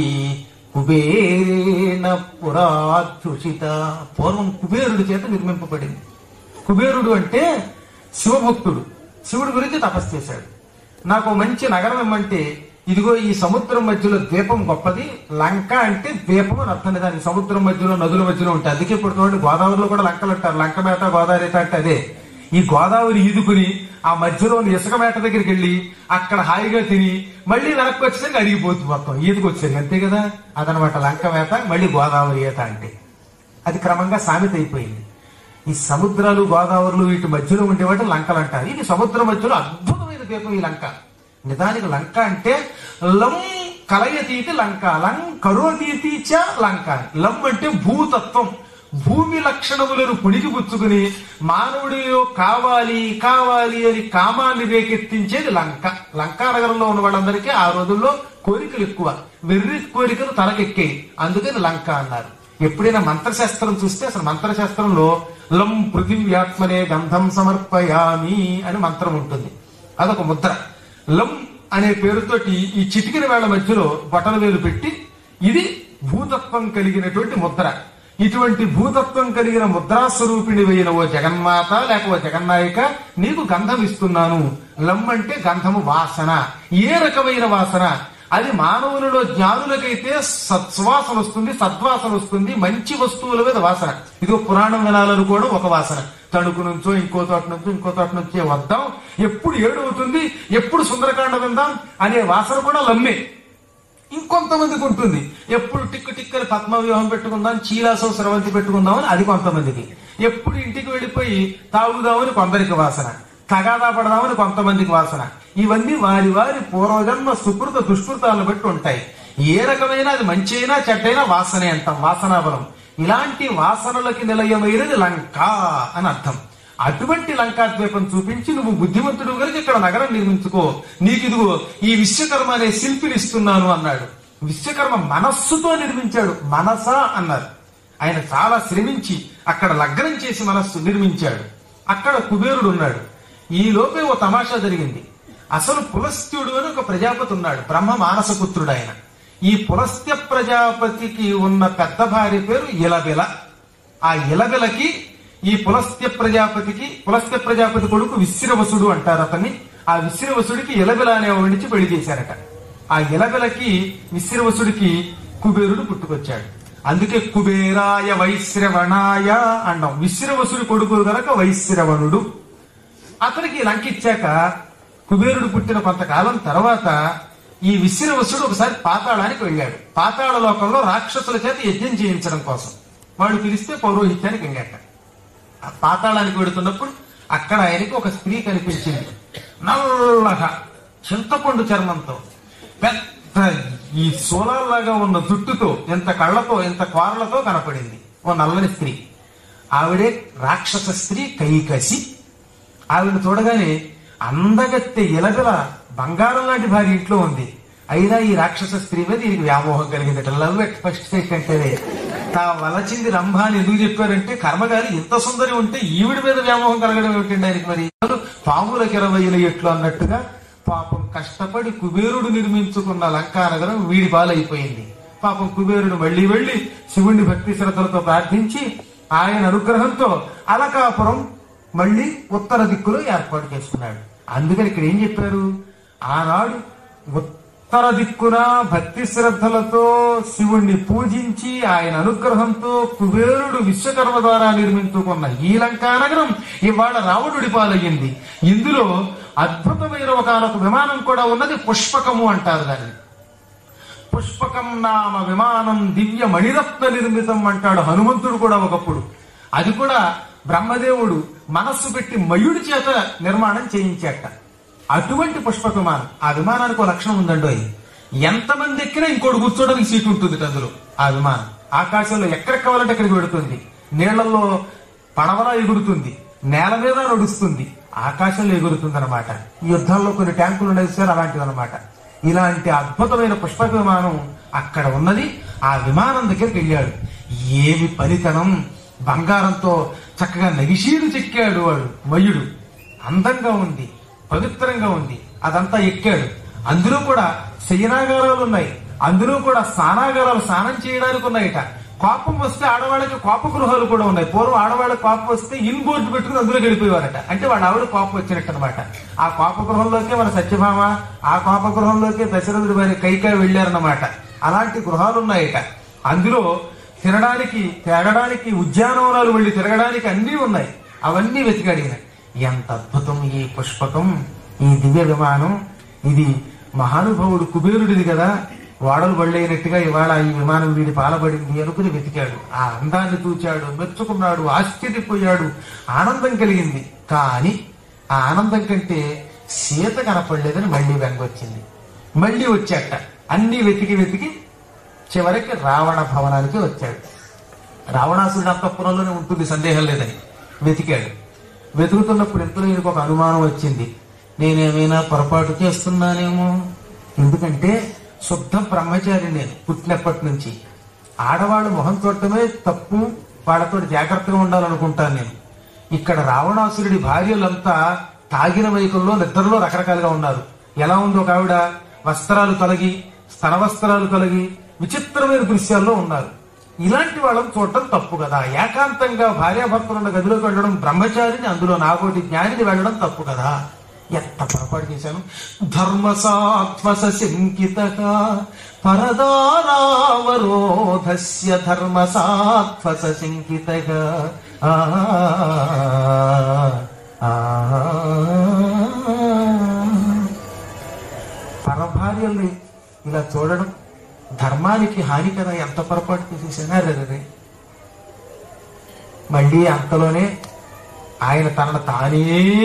S1: కుబేరేణ పురాధుషిత. పూర్వం కుబేరుడి చేత నిర్మింపబడింది. కుబేరుడు అంటే శివభక్తుడు. శివుడి గురించి తపస్సు చేశాడు. నాకు మంచి నగరం ఇమ్మంటే, ఇదిగో ఈ సముద్రం మధ్యలో ద్వీపం గొప్పది. లంక అంటే ద్వీపం అని అర్థం. దానికి సముద్రం మధ్యలో, నదుల మధ్యలో ఉంటాయి. అందుకే ఇప్పుడు చూడండి, గోదావరిలో కూడా లంకలు అంటారు. లంక మేత, గోదావరి అంటే అదే. ఈ గోదావరి ఈదుకుని ఆ మధ్యలోని ఇసుక మేట దగ్గరికి వెళ్ళి అక్కడ హాయిగా తిని మళ్ళీ వెనక్కి వచ్చేసరికి అడిగిపోతుంది మొత్తం. ఈదుకు వచ్చేది అంతే కదా. అదనమాట లంక మేత, మళ్ళీ గోదావరి ఈత అంటే. అది క్రమంగా సామెత అయిపోయింది. ఈ సముద్రాలు, గోదావరులు వీటి మధ్యలో ఉండేవాటి లంకలు అంటారు. ఇది సముద్రం మధ్యలో అద్భుతమైన ద్వీపం ఈ లంక. నిజానికి లంక అంటే లం కలయతీతి లంక, లం కరోతీతి చ లంక. లం అంటే భూతత్వం, భూమి లక్షణములను పుణికిపుచ్చుకుని మానవుడిలో కావాలి కావాలి అని కామాన్ని రేకెత్తించేది లంక. లంకా నగరంలో ఉన్న వాళ్ళందరికీ ఆ రోజుల్లో కోరికలు ఎక్కువ, వెర్రి కోరికలు తలకెక్కాయి. అందుకని లంక అన్నారు. ఎప్పుడైనా మంత్రశాస్త్రం చూస్తే అసలు మంత్రశాస్త్రంలో లం పృథివ్యాత్మనే గంధం సమర్పయామి అని మంత్రం ఉంటుంది. అదొక ముద్ర. లం అనే పేరుతోటి ఈ చిటికిన వేళ్ల మధ్యలో బటన వేలు పెట్టి, ఇది భూతత్వం కలిగినటువంటి ముద్ర. ఇటువంటి భూతత్వం కలిగిన ముద్రాస్వరూపిణి అయిన ఓ జగన్మాత లేక ఓ జగన్నాయిక, నీకు గంధం ఇస్తున్నాను. లం అంటే గంధము వాసన. ఏ రకమైన వాసన? అది మానవులలో జ్ఞానులకైతే సత్వాసన వస్తుంది, సద్వాసన వస్తుంది, మంచి వస్తువుల మీద వాసన. ఇదిగో పురాణం వినాలనుకోవడం ఒక వాసన. తణుకు నుంచో ఇంకో తోట నుంచో ఇంకో తోట నుంచే వద్దాం, ఎప్పుడు ఏడు అవుతుంది, ఎప్పుడు సుందరకాండ విందాం అనే వాసన కూడా లమ్మే. ఇంకొంతమందికి ఉంటుంది, ఎప్పుడు టిక్కు టిక్కని పద్మవ్యూహం పెట్టుకుందాం, చీలాసో స్రవంతి పెట్టుకుందామని అది కొంతమందికి. ఎప్పుడు ఇంటికి వెళ్ళిపోయి తాగుదామని కొందరికి వాసన, తగాదా పడదామని కొంతమందికి వాసన. ఇవన్నీ వారి వారి పూర్వజన్మ సుకృత దుష్కృతాలను బట్టి ఉంటాయి. ఏ రకమైన అది మంచి అయినా చెడ్డైనా వాసనే అంటాం, వాసనాబలం. ఇలాంటి వాసనలకి నిలయమైనది లంక అని అర్థం. అటువంటి లంకా ద్వీపం చూపించి, నువ్వు బుద్ధిమంతుడు కనుక ఇక్కడ నగరం నిర్మించుకో, నీకిదిగో ఈ విశ్వకర్మ అనే శిల్పిని ఇస్తున్నాను అన్నాడు. విశ్వకర్మ మనస్సుతో నిర్మించాడు. మనస అన్నారు. ఆయన చాలా శ్రమించి అక్కడ లగ్నం చేసి మనస్సు నిర్మించాడు. అక్కడ కుబేరుడు ఉన్నాడు. ఈ లోపే ఓ తమాషా జరిగింది. అసలు పులస్త్యుడు అని ఒక ప్రజాపతి ఉన్నాడు, బ్రహ్మ మానసపుత్రుడు ఆయన. ఈ పులస్త్య ప్రజాపతికి ఉన్న పెద్ద భార్య పేరు ఇలబిల. ఆ ఇలబిలకి ఈ పులస్త్య ప్రజాపతి కొడుకు విశ్రవసుడు అంటారు అతన్ని. ఆ విశ్రవసుడికి ఇలబిల అనే నుంచి పెళ్లి చేశారట. ఆ ఇలబిలకి విశ్రవసుడికి కుబేరుడు పుట్టుకొచ్చాడు. అందుకే కుబేరాయ వైశ్రవణాయ అండం. విశ్రవసుడి కొడుకు గనక వైశ్రవణుడు. అతనికి లంక ఇచ్చాక కుబేరుడు పుట్టిన కొంతకాలం తర్వాత ఈ విశ్రవసుడు ఒకసారి పాతాళానికి వెళ్ళాడు. పాతాళ లోకంలో రాక్షసుల చేత యజ్ఞం చేయించడం కోసం వాడు పిలిస్తే పౌరోహిత్యానికి వెళ్ళాట. ఆ పాతాళానికి వెడుతున్నప్పుడు అక్కడ ఆయనకి ఒక స్త్రీ కనిపించింది. నల్లగా చింతపండు చర్మంతో, పెద్ద ఈ సోలాల్లాగా ఉన్న జుట్టుతో, ఎంత కళ్ళతో, ఎంత కోరలతో కనపడింది. ఓ నల్లని స్త్రీ. ఆవిడే రాక్షస స్త్రీ కైకసి. ఆవిడ చూడగానే అందగత్తె ఇలగల బంగారం లాంటి భార్య ఇంట్లో ఉంది. అయినా ఈ రాక్షస స్త్రీ మీద దీనికి వ్యామోహం కలిగిందట. లవ్ ఎట్ ఫస్ట్ సైట్ అంటేనే. తా వలచింది రంభ అని ఎందుకు చెప్పారంటే, కర్మగారి ఇంత సుందరి ఉంటే ఈవిడి మీద వ్యామోహం కలగడం ఏమిటండి ఆయనకి? మరి పాములకి 20 ఎట్లు అన్నట్టుగా పాపం కష్టపడి కుబేరుడు నిర్మించుకున్న లంకానగరం వీడి పాలైపోయింది. పాపం కుబేరుడు మళ్లీ వెళ్లి శివుణ్ణి భక్తి శ్రద్ధలతో ప్రార్థించి ఆయన అనుగ్రహంతో అలకాపురం మళ్లీ ఉత్తర దిక్కులో ఏర్పాటు చేసుకున్నాడు. అందుకని ఇక్కడ ఏం చెప్పారు, ఆనాడు ఉత్తర దిక్కున భక్తి శ్రద్ధలతో శివుణ్ణి పూజించి ఆయన అనుగ్రహంతో కుబేరుడు విశ్వకర్మ ద్వారా నిర్మించుకున్న ఈ లంకా నగరం ఇవాళ రావణుడి పాలయ్యింది. ఇందులో అద్భుతమైన ఒకనొక విమానం కూడా ఉన్నది, పుష్పకము అంటారు దాన్ని. పుష్పకం నామ విమానం దివ్య మణిరత్న నిర్మితం అంటాడు హనుమంతుడు కూడా ఒకప్పుడు. అది కూడా బ్రహ్మదేవుడు మనస్సు పెట్టి మయుడి చేత నిర్మాణం చేయించాట. అటువంటి పుష్పక విమానం. ఆ విమానానికి ఒక లక్షణం ఉందండో, ఎంతమంది ఎక్కినా ఇంకోటి కూర్చోడానికి సీట్ ఉంటుంది అందులో. ఆ విమానం ఆకాశంలో ఎక్కడికి కావాలంటే ఎక్కడికి పెడుతుంది, నీళ్లలో పడవలా ఎగురుతుంది, నేల మీద నడుస్తుంది, ఆకాశంలో ఎగురుతుంది అనమాట. ఈ యుద్ధంలో కొన్ని ట్యాంకులు ఉన్నాయి సార్, అలాంటివి అనమాట. ఇలాంటి అద్భుతమైన పుష్పక విమానం అక్కడ ఉన్నది. ఆ విమానం దగ్గరికి వెళ్ళాడు. ఏమి పనితనం! బంగారంతో చక్కగా నగిషీలు చెక్కాడు వాడు మయుడు. అందంగా ఉంది, పవిత్రంగా ఉంది. అదంతా ఎక్కాడు. అందులో కూడా శయనాగారాలు ఉన్నాయి, అందులో కూడా స్నానాగారాలు, స్నానం చేయడానికి ఉన్నాయట. కోపం వస్తే ఆడవాళ్ళకి కోప గృహాలు కూడా ఉన్నాయి. పూర్వం ఆడవాళ్ళకి కోపం వస్తే ఇన్ బోర్డు పెట్టుకుని అందులో గడిపోయేవారట. అంటే వాళ్ళ ఆవిడ కోపం వచ్చినట్టు అనమాట. ఆ కోప గృహంలోకే మన సత్యభామ, ఆ కోప గృహంలోకే దశరథుడి వారి కైకాయ వెళ్ళారన్నమాట. అలాంటి గృహాలు ఉన్నాయట. అందులో తినడానికి, తాగడానికి, ఉద్యానవనాలు వెళ్ళి తిరగడానికి అన్నీ ఉన్నాయి. అవన్నీ వెతికాడు ఈయన. ఎంత అద్భుతం ఈ పుష్పకం, ఈ దివ్య విమానం! ఇది మహానుభావుడు కుబేరుడిది కదా, వాడలు బళ్ళైనట్టుగా ఇవాళ ఈ విమానం వీడి పాలబడింది అనుకుని వెతికాడు. ఆ అందాన్ని చూచాడు, మెచ్చుకున్నాడు, ఆశ్చర్యపోయాడు, ఆనందం కలిగింది. కానీ ఆ ఆనందం కంటే సీత కనపడలేదని మళ్ళీ వెంగొచ్చింది. మళ్ళీ వచ్చాట. అన్ని వెతికి వెతికి చివరికి రావణ భవనానికి వచ్చాడు. రావణాసురుడు అంతఃపురంలోనే ఉంటుంది, సందేహం లేదని వెతికాడు. వెతుకుతున్నప్పుడు ఎంతలో ఈయనకు ఒక అనుమానం వచ్చింది. నేనేమైనా పొరపాటు చేస్తున్నానేమో, ఎందుకంటే శుద్ధ బ్రహ్మచారి నేను పుట్టినప్పటి నుంచి. ఆడవాళ్ళు మొహం చూడటమే తప్పు, వాళ్ళతో జాగ్రత్తగా ఉండాలనుకుంటాను నేను. ఇక్కడ రావణాసురుడి భార్యలంతా తాగిన వైకుల్లో నిద్రలో రకరకాలుగా ఉన్నారు. ఎలా ఉందో ఒక ఆవిడ వస్త్రాలు తొలగి, స్తన వస్త్రాలు తొలగి విచిత్రమైన దృశ్యాల్లో ఉన్నారు. ఇలాంటి వాళ్ళని చూడటం తప్పు కదా. ఏకాంతంగా భార్యాభర్తలున్న గదిలోకి వెళ్ళడం, బ్రహ్మచారిని అందులో నాగోటి జ్ఞానిని వెళ్ళడం తప్పు కదా. ఎంత పొరపాటు చేశాను! ధర్మసాత్వస శంకితగా పరదారావరోధస్య ధర్మసాత్వస శంకితగా. పరభార్యల్ని ఇలా చూడడం ధర్మానికి హాని కదా. ఎంత పొరపాటు చేశానా రే. మళ్ళీ అంతలోనే ఆయన తనను తానే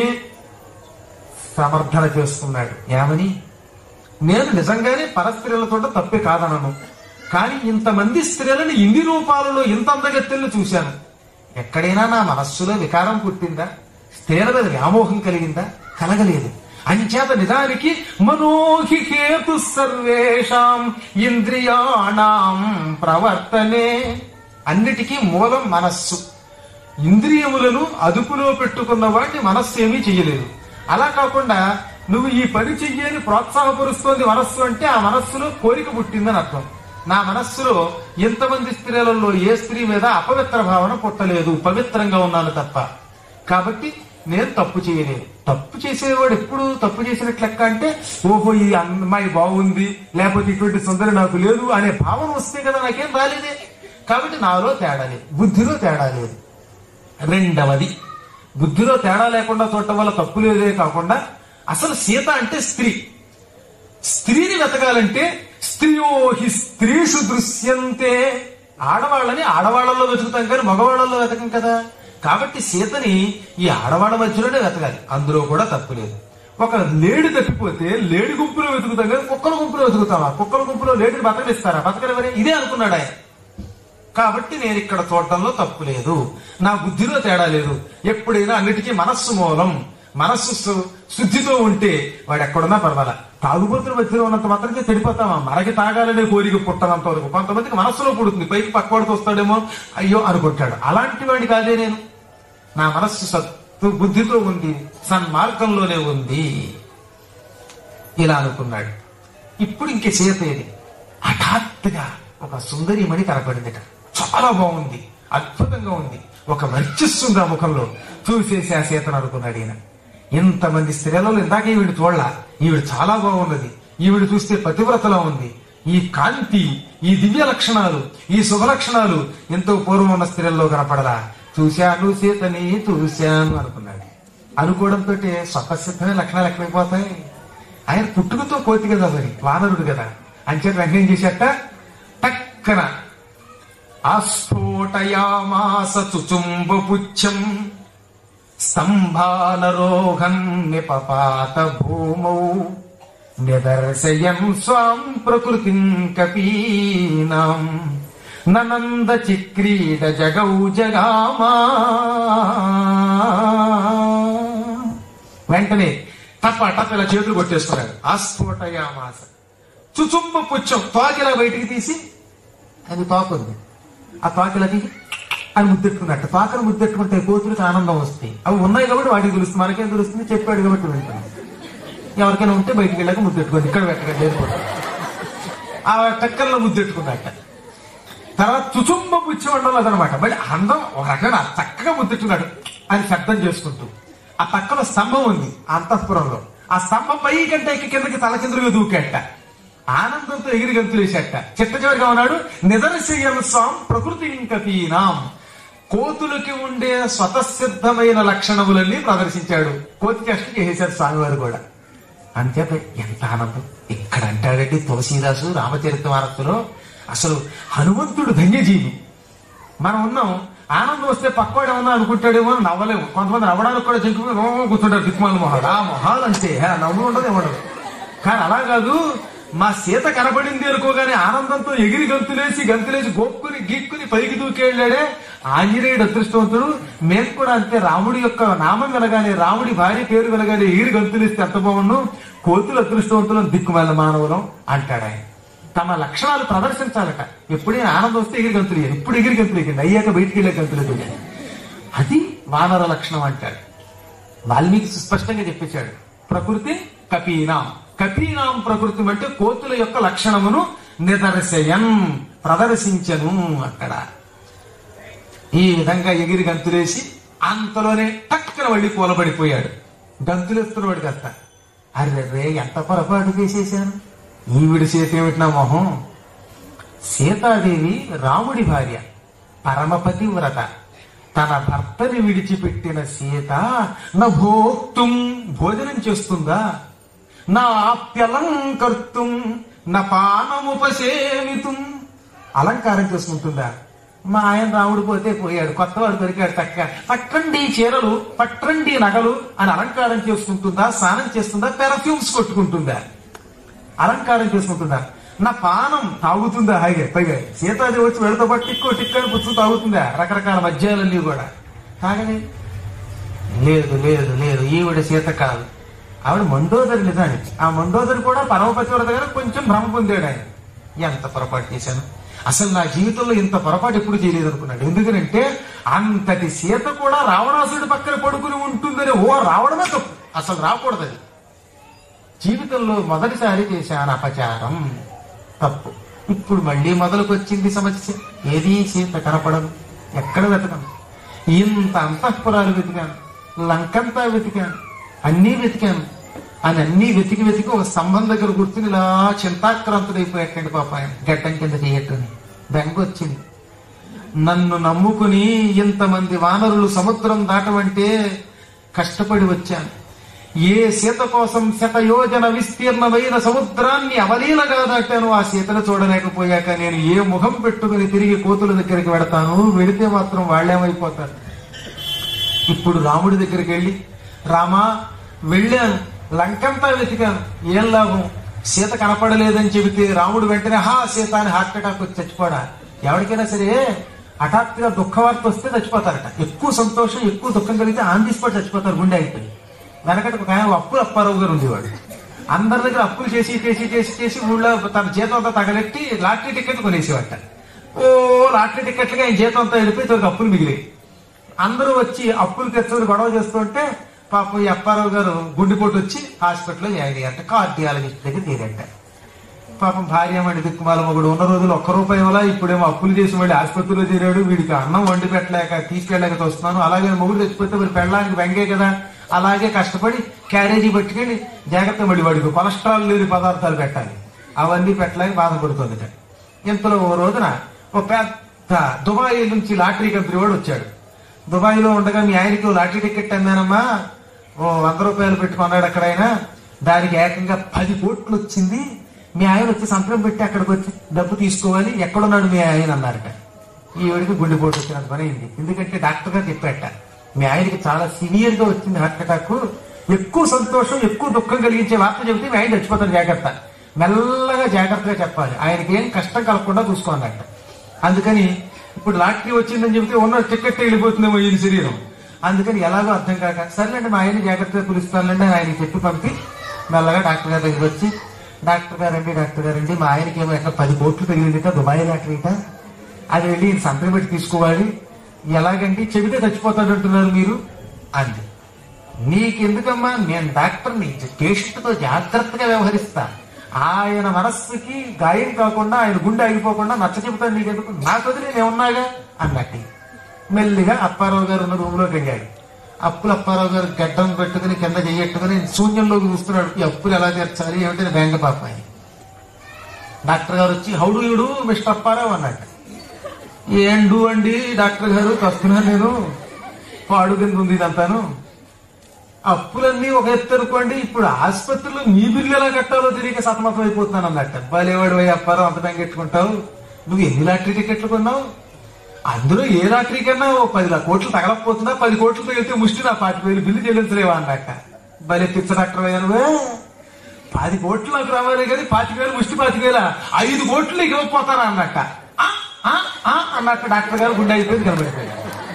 S1: సమర్థన చేసుకున్నాడు. ఏమని? నేను నిజంగానే పరస్త్రీలతో తప్పే కాదనను, కానీ ఇంతమంది స్త్రీలను ఇన్ని రూపాలలో ఇంత అందగత్తెలను చూశాను. ఎక్కడైనా నా మనస్సులో వికారం పుట్టిందా? స్త్రీల మీద వ్యామోహం కలిగిందా? కలగలేదు. అంచేత నిజానికి మనోహి హేతు సర్వేషాం ఇంద్రియాణం ప్రవర్తనే. అన్నిటికీ మూలం మనస్సు. ఇంద్రియములను అదుపులో పెట్టుకున్న వాటిని మనస్సు ఏమీ చెయ్యలేదు. అలా కాకుండా నువ్వు ఈ పని చెయ్యని ప్రోత్సాహపరుస్తోంది మనస్సు అంటే ఆ మనస్సులో కోరిక పుట్టిందని అర్థం. నా మనస్సులో ఎంతమంది స్త్రీలలో ఏ స్త్రీ మీద అపవిత్ర భావన పుట్టలేదు, పవిత్రంగా ఉన్నాను తప్ప. కాబట్టి నేను తప్పు చేయలేదు. తప్పు చేసేవాడు ఎప్పుడు తప్పు చేసినట్లు లెక్క అంటే, ఓహో ఈ అమ్మాయి బాగుంది, లేకపోతే ఇటువంటి సుందరి నాకు లేదు అనే భావన వస్తే కదా. నాకేం రాలేదే. కాబట్టి నాలో తేడా లేదు, బుద్ధిలో తేడా లేదు. రెండవది, బుద్ధిలో తేడా లేకుండా చూడటం వల్ల తప్పు లేదే కాకుండా, అసలు సీత అంటే స్త్రీ. స్త్రీని వెతకాలంటే స్త్రియో హి స్త్రీషు దృశ్యంతే. ఆడవాళ్ళని ఆడవాళ్లలో వెతుకుతాం కానీ మగవాళ్లలో వెతకం కదా. కాబట్టి సీతని ఈ ఆడవాళ్ళ మధ్యలోనే వెతకాలి. అందులో కూడా తప్పు లేదు. ఒక లేడి తప్పిపోతే లేడి గుంపులో వెతుకుతాం కానీ కుక్కల గుంపులో వెతుకుతావా? కుక్కల గుంపులో లేడిని బతకనిస్తారా? బతకనివరే. ఇదే అనుకున్నాడు ఆయన. కాబట్టి నేను ఇక్కడ చూడటంలో తప్పు లేదు, నా బుద్ధిలో తేడా లేదు. ఎప్పుడైనా అన్నిటికీ మనస్సు మూలం. మనస్సు శుద్ధితో ఉంటే వాడు ఎక్కడున్నా పర్వాలా. తాగుబోతుల మధ్యలో ఉన్నంత మాత్రమే చెడిపోతామా? మనకి తాగాలనే కోరిక పుట్టనంత వరకు. కొంతమందికి మనస్సులో పుడుతుంది, పైకి పక్కవాడికి వస్తాడేమో అయ్యో అనుకుంటాడు. అలాంటి వాడి కాదే నేను. నా మనస్సు బుద్ధితో ఉంది, సన్మార్గంలోనే ఉంది. ఇలా అనుకున్నాడు. ఇప్పుడు ఇంక సీత ఏది? హఠాత్తుగా ఒక సుందరిమణి కనపడిందిట. చాలా బాగుంది, అద్భుతంగా ఉంది. ఒక వర్చస్సుంది ఆ ముఖంలో. చూసేసి ఆ సీతను అనుకున్నాడు ఈయన. ఇంతమంది స్త్రీలలో ఇందాక ఈవిడ చూడలా, ఈవిడ చాలా బాగున్నది. ఈవిడ చూస్తే పతివ్రతలా ఉంది. ఈ కాంతి, ఈ దివ్య లక్షణాలు, ఈ శుభ లక్షణాలు ఎంతో పూర్వం ఉన్న స్త్రీల్లో కనపడలా. చూశాను సీతని చూశాను అనుకున్నాడు. అనుకోవడంతో స్వతసిద్ధమైన లక్షణాలు ఎక్కడైపోతాయి. ఆయన పుట్టుకతో కోతి కదా, మరి వానరుడు కదా. అంచేత వెంటనే ఏం చేశాట, టక్కన ఆస్ఫోటయామాస చుచుంబపుచ్చం స్తంభానరోహం నిపపాత భూమౌ నిదర్శయం స్వాం ప్రకృతిం కపీనాం ననంద చిక్రీడ జగౌ జగామా. వెంటనే టప టప ఇలా చేతులు కొట్టేస్తున్నాడు. ఆస్ఫోటయామాస చుచుంబ పుచ్చం, తోకిలా బయటికి తీసి, అది తోకుంది, ఆ తోకిలా తీసి అని ముద్దెట్టుకున్నట్టు. తోకను ముద్దెట్టుకుంటే కోతులకు ఆనందం వస్తాయి. అవి ఉన్నాయి కాబట్టి వాటికి తెలుస్తుంది, మనకేం తెలుస్తుంది, చెప్పాడు కాబట్టి వింటాం. ఎవరికైనా ఉంటే బయటికి వెళ్ళాక ముద్దెట్టుకోండి, ఇక్కడ పెట్టకండి లేకపోతే. ఆ టక్కర్లో ముద్దెట్టుకున్నట్ట. తర్వాత చుచుంబ పుచ్చం ఉండడం అదనమాట. మళ్ళీ అందం ఒక రకంగా చక్కగా ముద్దెట్టుకున్నాడు అని శబ్దం చేసుకుంటూ. ఆ పక్కన స్తంభం ఉంది అంతఃపురంలో. ఆ స్తంభం పై కంటే కిందకి తలకిందులుగా దూకేట. ఆనందంతో ఎగిరి గంతులేసేట. చిట్ట చివరిగా ఉన్నాడు, నిదర్శయం స్వాం ప్రకృతి కపీనాం. కోతులకి ఉండే స్వతసిద్ధమైన లక్షణములన్నీ ప్రదర్శించాడు. కోతి చేష్టకి చేసేశారు స్వామివారు కూడా. అంతేత ఎంత ఆనందం. ఇక్కడ అంటాడండి తులసీదాసు రామచరితమానస్సులో, అసలు హనుమంతుడు ధన్యజీవి. మనం ఉన్నాం, ఆనందం వస్తే పక్కవాడు ఏమన్నా అనుకుంటాడేమో అని నవ్వలేము. కొంతమంది నవ్వడానికి కూడా చెంకు కూర్చుంటారు దిక్మాల మొహాలు. ఆ మొహాలు అంతే, నవ్వు ఉండదు ఏమడదు. కానీ అలా కాదు, మా సీత కనబడింది అనుకోగానే ఆనందంతో ఎగిరి గంతులేసి గోక్కుని గీక్కుని పైకి దూకెళ్ళాడే ఆంజనేయుడు అదృష్టవంతుడు. మేము కూడా అంతే, రాముడి యొక్క నామం వినగానే, రాముడి భార్య పేరు వినగానే ఎగిరి గంతులేస్తే ఎంత బాగుండు. కోతులు అదృష్టవంతులు, దిక్కుమాల మానవులం అంటాడు ఆయన. తమ లక్షణాలు ప్రదర్శించాలట. ఎప్పుడైనా ఆనందం వస్తే ఎగిరి గంతులు, ఎప్పుడు ఎగిరి గంతులు ఎక్కింది, అయ్యాక బయటికి వెళ్ళే గంతులు. అది వానర లక్షణం అంటాడు. వాల్మీకి సుస్పష్టంగా చెప్పేశాడు. ప్రకృతి కపీనాం, కపీనాం ప్రకృతి అంటే కోతుల యొక్క లక్షణమును నిదర్శయం ప్రదర్శించను అక్కడ. ఈ విధంగా ఎగిరి గంతులేసి అంతలోనే టక్కన వెళ్ళి కూలబడిపోయాడు. గంతులేస్తున్నవాడు కాస్త, అరే ఎంత పొరపాటు చేసేశాను, ఈవిడి సీత ఏమిటి నా మొహం. సీతాదేవి రాముడి భార్య, పరమపతి వ్రత. తన భర్తని విడిచిపెట్టిన సీత నా భోక్తుం భోజనం చేస్తుందా, నా ఆప్యలంకర్తుం నా పానముపసేవితుం అలంకారం చేసుకుంటుందా. మా ఆయన రాముడు పోతే పోయాడు, కొత్తవాడు దొరికాడు, చక్కగా పట్టండి చీరలు, పట్టండి నగలు అని అలంకారం చేసుకుంటుందా, స్నానం చేస్తుందా, పెర్ఫ్యూమ్స్ కొట్టుకుంటుందా, అలంకారం చేసుకుంటుందా. నా పానం తాగుతుందా హాయిగా. పైగా సీతాదేవి వచ్చి వెళతో పాటు టిక్కని పుచ్చు తాగుతుందా, రకరకాల మద్యాలన్నీ కూడా తాగలే. లేదు లేదు లేదు, ఈవిడ సీత కాదు, ఆవిడ మండోదరి నిజానికి. ఆ మండోదరి కూడా పరమపతి వ్రత గారు కొంచెం భ్రమ పొందాడు ఆయన. ఎంత పొరపాటు చేశాను, అసలు నా జీవితంలో ఇంత పొరపాటు ఎప్పుడు చేయలేదు అనుకున్నాడు. ఎందుకంటే అంతటి సీత కూడా రావణాసుడి పక్కన పడుకుని ఉంటుందని రావడమే తప్పు, అసలు రాకూడదు. అది జీవితంలో మొదటిసారి చేశాను అపచారం, తప్పు. ఇప్పుడు మళ్ళీ మొదలుకొచ్చింది సమస్య. ఏదీ సీత కనపడదు, ఎక్కడ వెతకను. ఇంత అంతఃపురాలు వెతికాను, లంకంతా వెతికాను, అన్నీ వెతికాను. అని అన్నీ వెతికి ఒక స్తంభం దగ్గర కూర్చుని ఇలా చింతాక్రాంతుడైపోయాకండి పాప. ఆయన గడ్డం కింద చేయట్టుని బెంగ వచ్చింది. నన్ను నమ్ముకుని ఇంతమంది వానరులు సముద్రం దాటమంటే కష్టపడి వచ్చాను. ఏ సీత కోసం శతయోజన విస్తీర్ణమైన సముద్రాన్ని అవలీలగా దాటాను. ఆ సీతను చూడలేకపోయాక నేను ఏ ముఖం పెట్టుకుని తిరిగి కోతుల దగ్గరికి వెడతాను. వెళితే మాత్రం వాళ్ళేమైపోతారు. ఇప్పుడు రాముడి దగ్గరికి వెళ్ళి, రామా వెళ్ళాను, లంకంతా వెతికాను, ఏం లాభం, సీత కనపడలేదని చెబితే రాముడు వెంటనే సీత అని హార్ట్ అటాక్ వచ్చి చచ్చిపోడా. ఎవరికైనా సరే హఠాత్తుగా దుఃఖవార్త వస్తే చచ్చిపోతారట. ఎక్కువ సంతోషం ఎక్కువ దుఃఖం కలిగితే ఆన్ ది స్పాట్ చచ్చిపోతారు, గుండె అయిపోయి. వెనకటి ఒక ఆయన అప్పారావు గారు ఉండేవాడు. అందరి దగ్గర అప్పులు చేసి ఊళ్ళో తన జీతం అంతా తగలెట్టి లాటరీ టికెట్ కొనేసేవాట. లాటరీ టికెట్లుగా ఆయన జీతం అంతా వెళ్ళిపోయి తనకు అప్పులు మిగిలేవి. అందరూ వచ్చి అప్పులు తెచ్చుకొని గొడవ చేస్తుంటే పాపం ఈ అప్పారావు గారు గుండెపోటు వచ్చి హాస్పిటల్లో జాయిన్ అయ్యారంట. కార్డియాలజిస్ట్ దగ్గర తీరంట. పాపం భార్యమణి దిక్కుమాల మొగుడు ఉన్న రోజులు ₹1 వల్ల ఇప్పుడేమో అప్పులు చేసి మళ్ళీ ఆసుపత్రిలో చేరాడు. వీడికి అన్నం వండి పెట్టలేక తీసుకెళ్ళలేక వస్తున్నాను. అలాగే మొగుడు చచ్చిపోతే మరి పెళ్ళడానికి వెంగే కదా, అలాగే కష్టపడి క్యారేజీ పట్టుకెళ్ళి జాగ్రత్త మళ్ళీ వాడికి కొలెస్ట్రాల్ లేని పదార్థాలు పెట్టాలి. అవన్నీ పెట్టలేక బాధపడుతుంది. ఇంతలో ఓ రోజున ఓ పెద్ద దుబాయ్ నుంచి లాటరీ కంపెనీ వాడు వచ్చాడు. దుబాయ్లో ఉండగా మీ ఆయనకి లాటరీ టికెట్ అమ్మానమ్మా, ఓ 100 రూపాయలు పెట్టుకున్నాడు ఎక్కడైనా, దానికి ఏకంగా 10 కోట్లు వచ్చింది. మీ ఆయన వచ్చి సంతకం పెట్టి అక్కడికి వచ్చి డబ్బు తీసుకోవాలి, ఎక్కడున్నాడు మీ ఆయన అన్నారట. ఈవిడికి గుండెపోటు వచ్చినంత పని అయింది. ఎందుకంటే డాక్టర్ గారు చెప్పాట, మీ ఆయనకి చాలా సివియర్ గా వచ్చింది హార్ట్ అటాక్, ఎక్కువ సంతోషం ఎక్కువ దుఃఖం కలిగించే వార్త చెబితే మీ ఆయన చచ్చిపోతారు, జాగ్రత్త, మెల్లగా జాగ్రత్తగా చెప్పాలి, ఆయనకి ఏం కష్టం కలగకుండా చూసుకోవాలట. అందుకని ఇప్పుడు లాటరీ వచ్చిందని చెబితే ఉన్న టికెట్ వెళ్ళిపోతుందేమో ఈయన శరీరం. అందుకని ఎలాగో అర్థం కాక సర్లేండి మా ఆయన జాగ్రత్తగా పిలుస్తానులేండి ఆయనకి చెప్పి పంపి మెల్లగా డాక్టర్ గారి దగ్గర వచ్చి, డాక్టర్ గారండి మా ఆయనకి ఏమో ఎక్కడ 10 కోట్లు తగిలిందిట, దుబాయ్ లాటరీట, అది వెళ్ళి ఈయన సంతకం పెట్టి తీసుకోవాలి, ఎలాగండి చెబితే చచ్చిపోతాడు అంటున్నారు మీరు అంది. నీకెందుకమ్మా, నేను డాక్టర్ని, పేషెంట్ తో జాగ్రత్తగా వ్యవహరిస్తా, ఆయన మనస్సుకి గాయం కాకుండా ఆయన గుండె ఆగిపోకుండా నచ్చ చెబుతాను, నీకెందుకు, నాకు వదిలి నేను ఉన్నాగా అన్నట్టు. మెల్లిగా అప్పారావు గారు ఉన్న రూమ్ లోకి వెళ్ళాడు. అప్పులు అప్పారావు గారు గడ్డం పెట్టుకుని కింద చెయ్యట్టుకుని శూన్యంలోకి చూస్తున్నాడు, ఈ అప్పులు ఎలా తీర్చాలి ఏమిటని బెంగ పాప. డాక్టర్ గారు వచ్చి హౌడు యుడు మిస్టర్ అప్పారావు అన్నట్టు. ఏండు అండి డాక్టర్ గారు, వస్తున్నాను నేను, పాడు కింద ఉంది ఇదంతాను, అప్పులన్నీ ఒక ఎత్తు అనుకోండి, ఇప్పుడు ఆసుపత్రిలో మీ బిల్లు ఎలా కట్టాలో తెలియక సతమతం అయిపోతున్నాను అన్నట్టు. అబ్బాలేవాడు పోయి అప్పారావు అంత బెంగ ఎట్టుకుంటావు, నువ్వు ఎన్ని లాటరీ టికెట్లు కొన్నావు, అందులో ఏ లాటరీ కన్నా 10 కోట్లు తగలకపోతున్నా, 10 కోట్లతో వెళ్తే ముష్టి నా 25,000 బిల్లు చెల్లించలేవా అన్నట్ట. భలే పిచ్చ డాక్టర్ అయ్యాను, 10 కోట్లు నాకు రావాలి కానీ 25,000 ముష్టి 25,000, 5 కోట్లు నీకు ఇవ్వకపోతారా అన్నట్ట. అన్నట్టు డాక్టర్ గారు గుండె అయిపోయింది, కనబడిపోయాడు.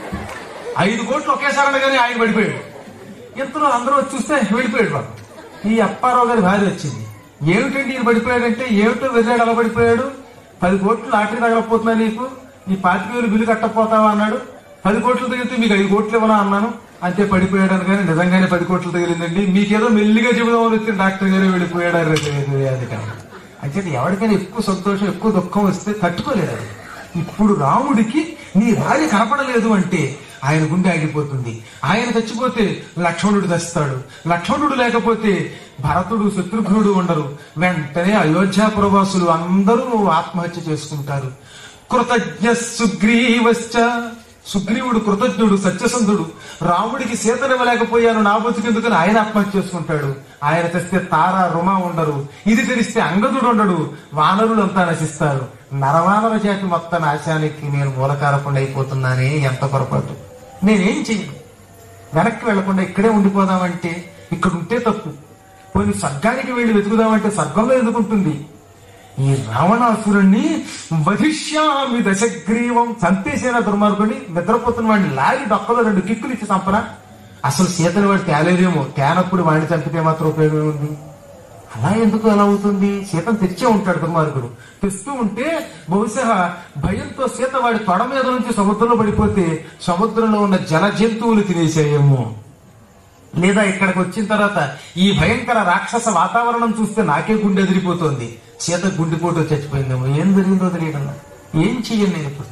S1: 5 కోట్లు ఒకేసారి అనగానే ఆయన పడిపోయాడు. ఇంతలో అందరూ వచ్చి చూస్తే వెళ్ళిపోయాడు బాబు. ఈ అప్పారావు గారి భార్య వచ్చింది, ఏమిటండి ఈయన పడిపోయాడంటే, ఏమిటో వెళ్ళాడు అలా పడిపోయాడు, 10 కోట్లు లాటరీ తగలకపోతున్నా నీకు, ఈ 25,000 బిల్లు కట్టకపోతావా అన్నాడు. 10 కోట్లు తగిలితే మీకు 5 కోట్లు ఇవ్వనా అన్నాను, అంతే పడిపోయాడు అని. కానీ నిజంగానే 10 కోట్లు తగిలిందండి, మీకేదో మెల్లిగా చెబుదామని వచ్చిన డాక్టర్ గారు వెళ్ళిపోయాడు అది కాదు. అంటే ఎవరికైనా ఎక్కువ సంతోషం ఎక్కువ దుఃఖం వస్తే తట్టుకోలేదు. ఇప్పుడు రాముడికి నీ భార్య కనపడలేదు అంటే ఆయన గుండె ఆగిపోతుంది. ఆయన చచ్చిపోతే లక్ష్మణుడు తెస్తాడు, లక్ష్మణుడు లేకపోతే భరతుడు శత్రుఘ్నుడు ఉండరు. వెంటనే అయోధ్యాపురవాసులు అందరూ ఆత్మహత్య చేసుకుంటారు. కృతజ్ఞ సుగ్రీవశ్చ, సుగ్రీవుడు కృతజ్ఞుడు సత్యసంధుడు, రాముడికి సీతనివ్వలేకపోయాను నా బతుకెందుకని ఆయన ఆత్మహత్య చేసుకుంటాడు. ఆయన తెస్తే తార రుమ ఉండరు, ఇది తెలిస్తే అంగదుడు ఉండడు, వానరులంతా నశిస్తారు. నరవానర జాతి మొత్తం నాశానికి నేను మూలకారకుండా అయిపోతున్నానే, ఎంత పొరపాటు. నేనేం చెయ్యను, వెనక్కి వెళ్లకుండా ఇక్కడే ఉండిపోదామంటే ఇక్కడ ఉంటే తప్పు, పోయి స్వర్గానికి వెళ్లి వెతుకుదామంటే స్వర్గంలో ఎందుకుంటుంది. ఈ రావణాసురుణ్ణి వధిష్యామి దశగ్రీవం, చంపేసేనా దుర్మార్గుని, నిద్రపోతున్న వాడిని లాగి డొక్కలో 2 కిక్కులు ఇచ్చి చంపనా. అసలు సీతని వాడు తేలేదేమో, తేనప్పుడు వాడిని చంపితే మాత్రం ఉపయోగం ఉంది. అలా ఎందుకు అలా అవుతుంది, సీతను తెచ్చే ఉంటాడు దుర్మార్గుడు. తెస్తూ ఉంటే బహుశా భయంతో సీత వాడి తొడ మీద నుంచి సముద్రంలో పడిపోతే సముద్రంలో ఉన్న జల జంతువులు తినేసేయేమో, లేదా ఇక్కడికి వచ్చిన తర్వాత ఈ భయంకర రాక్షస వాతావరణం చూస్తే నాకే గుండె ఎదిరిపోతుంది, సీత గుండెపోటు చచ్చిపోయిందేమో, ఏం జరిగిందో తెలియడం. ఏం చెయ్యను నేను ఇప్పుడు,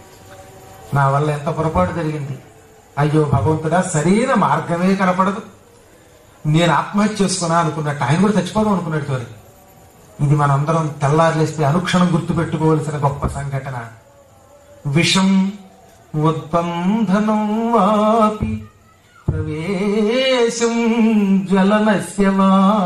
S1: నా వల్ల ఎంత పొరపాటు జరిగింది. అయ్యో భగవంతుడా, సరైన మార్గమే కనపడదు, నేను ఆత్మహత్య చేసుకున్నా అనుకున్నట్టు ఆయన కూడా చచ్చిపోదాం అనుకున్నట్టు చివరికి. ఇది మనందరం తెల్లారులేస్తే అనుక్షణం గుర్తుపెట్టుకోవలసిన గొప్ప సంఘటన. విషం ఉద్బంధనం వాపి ప్రవేశం జ్వలనస్యవా,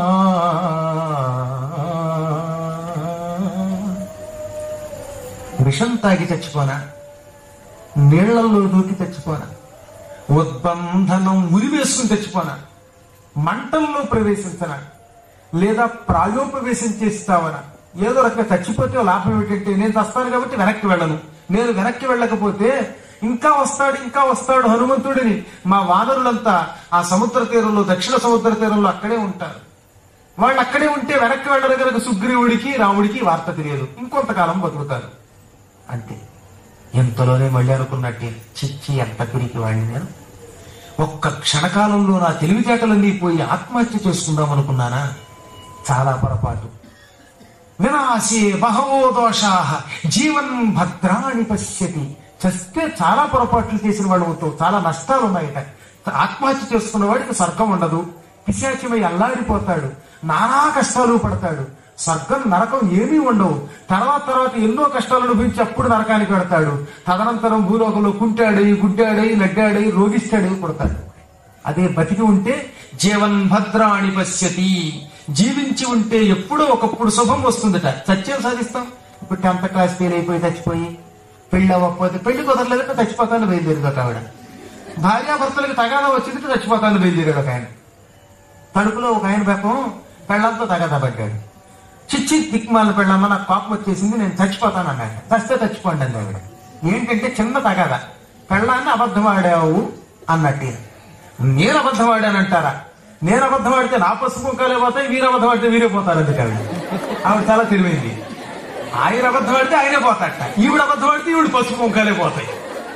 S1: విషం తాగి చచ్చిపోనా, నీళ్లలో దూకి చచ్చిపోనా, ఉద్బంధనం ఉరివేసుకుని చచ్చిపోనా, మంటల్లో ప్రవేశించనా, లేదా ప్రాయోపవేశం చేస్తావనా. ఏదో రకంగా చచ్చిపోతే లాభం ఏమిటంటే, నేను చస్తాను కాబట్టి వెనక్కి వెళ్ళను, నేను వెనక్కి వెళ్ళకపోతే ఇంకా వస్తాడు హనుమంతుడిని. మా వానరులంతా ఆ సముద్ర తీరంలో, దక్షిణ సముద్ర తీరంలో అక్కడే ఉంటారు. వాళ్ళు అక్కడే ఉంటే వెనక్కి వెళ్ళరు కనుక సుగ్రీవుడికి రాముడికి వార్త తెలియదు, ఇంకొంతకాలం బతుకుతారు. అంతే. ఎంతలోనే మళ్ళీ అనుకున్నట్టే, చిచ్చి ఎంత పిరికి వాడిని నేను, ఒక్క క్షణకాలంలో నా తెలివితేటలన్నీ పోయి ఆత్మహత్య చేసుకుందాం అనుకున్నానా, చాలా పొరపాటు. వినాశే బహవో దోషాః జీవన్ భద్రాణి పశ్యతి. చస్తే చాలా పొరపాట్లు చేసిన వాడు అవుతావు, చాలా నష్టాలు ఉన్నాయట. ఆత్మహత్య చేసుకున్న వాడికి స్వర్గం ఉండదు, పిశాచిమై అల్లాడిపోతాడు, నానా కష్టాలు పడతాడు. స్వర్గం నరకం ఏమీ ఉండవు. తర్వాత ఎన్నో కష్టాలు అనుభవించి అప్పుడు నరకానికి పెడతాడు. తదనంతరం భూలోకంలో కుంటాడై గుడ్డాడై లడ్డాడై రోగిస్తాడై పుడతాడు. అదే బతికి ఉంటే జీవన్ భద్రాణి పశ్యతి. జీవించి ఉంటే ఎప్పుడో ఒకప్పుడు శుభం వస్తుందట. సత్యం సాధిస్తాం. ఇప్పుడు 10th క్లాస్ ఫెయిల్ అయిపోయి చచ్చిపోయి, పెళ్లి అవ్వకపోతే పెళ్లి కుదరలేదంటే చచ్చిపోతాను బయలుదేరిపోతా ఆవిడ. భార్యాభర్తలకు తగాదా వచ్చిందంటే చచ్చిపోతాను బయలుదేరాడు ఒక ఆయన. తడుపులో ఒక ఆయన పాపం పెళ్లంతో తగాదా పడ్డాడు. చిచ్చి దిక్మాల పెళ్ళమ్మ, నాకు కోపం వచ్చేసింది, నేను చచ్చిపోతాను అన్నాడు. చస్తే చచ్చిపోండి అండి ఆవిడ. ఏంటంటే చిన్న తగాదా, పెళ్ళాన్ని అబద్ధం ఆడావు అన్నట్టు. నేను అబద్ధం ఆడానంటారా? నేను అబద్ధం ఆడితే నా పసుపు కుంకాలే పోతాయి, మీరు అబద్ధం ఆడితే మీరే పోతారు. అందుకే ఆవిడ చాలా తెలివైంది. ఆయన అబద్ధం ఆడితే ఆయనే పోతాట, ఈవిడ అబద్ధం ఆడితే ఈవిడ పసుపు కుంకాలే పోతాయి.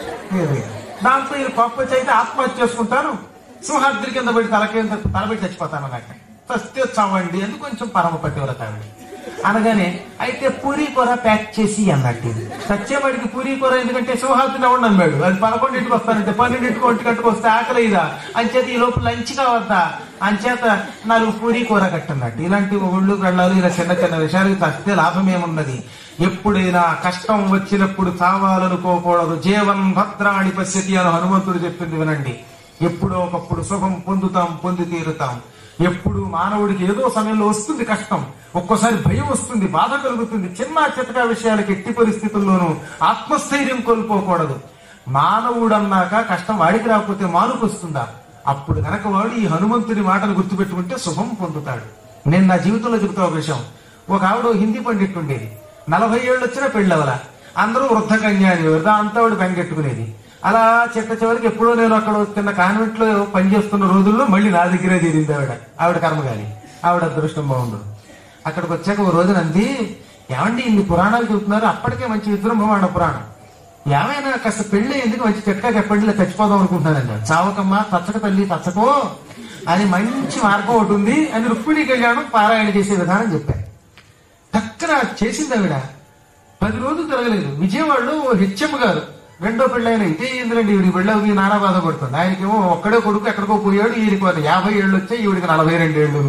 S1: దాంతో ఈయన కోపం వచ్చి అయితే ఆత్మహత్య చేసుకుంటాను, సింహాద్రి కింద పడి తలబెట్టి చచ్చిపోతాను అన్నట్టు. చస్తే చావండి అని కొంచెం పరమ పట్టివరత ఆవిడ అనగానే, అయితే పూరీ కూర ప్యాక్ చేసి అన్నట్టు. సత్యవాడికి పూరీ కూర ఎందుకంటే సింహాద్రిని ఎవడు నమ్మాడు. అది 11ంటికి వస్తానంటే 12ంటికి 1 వస్తే ఆకలిదా అంచేత ఈ లోపు లంచ్ కావద్దా అంచేత 4 పూరీ కూర కట్టన్నట్టు. ఇలాంటి ఒళ్ళు వెళ్ళాలి. ఇలా చిన్న చిన్న విషయాలకి చస్తే లాభం ఏమున్నది? ఎప్పుడైనా కష్టం వచ్చినప్పుడు చావాలనుకోకూడదు. జీవన్ భద్రాణి పశ్యతి అని హనుమంతుడు చెప్పింది వినండి. ఎప్పుడో ఒకప్పుడు శుభం పొందుతాం, పొంది తీరుతాం. ఎప్పుడు మానవుడికి ఏదో సమయంలో వస్తుంది కష్టం, ఒక్కోసారి భయం వస్తుంది, బాధ కలుగుతుంది. చిన్న చితకా విషయాలకి ఎట్టి పరిస్థితుల్లోనూ ఆత్మస్థైర్యం కోల్పోకూడదు. మానవుడన్నాక కష్టం వాడికి రాకపోతే మానుకు వస్తుందా? అప్పుడు కనుక వాడు ఈ హనుమంతుడి మాటలు గుర్తుపెట్టుకుంటే శుభం పొందుతాడు. నేను నా జీవితంలో చెబుతా ఒక విషయం. ఒక ఆవిడ హిందీ పండిట్టు ఉండేది. 40 ఏళ్ళు వచ్చినా పెళ్ళవల. అందరూ వృద్ధ కన్యా అనేవారు. అంతా ఆవిడ బెంగెట్టుకునేది. అలా చిట్ట చివరికి ఎప్పుడో నేను అక్కడ చిన్న కాన్వెంట్ లో పనిచేస్తున్న రోజుల్లో మళ్ళీ నా దగ్గరే చేరింది ఆవిడ కర్మగాలి. ఆవిడ అదృష్టం బాగుండు. అక్కడికి వచ్చాక ఓ రోజున అంది, ఏమండి ఇన్ని పురాణాలు చెబుతున్నారు, అప్పటికే మంచి విజృంభమాన పురాణం, ఏమైనా కాస్త పెళ్లి ఎందుకు మంచి చిట్కా చెప్పండి, ఇలా చచ్చిపోదాం అనుకుంటున్నానండి. చావకమ్మా, తచ్చక తల్లి తచ్చకో అని మంచి మార్గం ఒకటి ఉంది అని రుక్మిణీ కళ్యాణం పారాయణ చేసే విధానం చెప్పాను. టక్కన చేసింది ఆవిడ. 10 రోజులు తిరగలేదు. విజయవాడలో ఓ హెచ్ఎం గారు, రెండో పెళ్ళైన ఇదే ఏంద్రండి ఈవిడికి పెళ్ళవి నానా బాధపడుతుంది. ఆయనకేమో ఒక్కడే కొడుకు ఎక్కడికో పోయాడు, ఈయనకి 50 ఏళ్ళు వచ్చాయి, ఈవిడికి 42 ఏళ్ళు.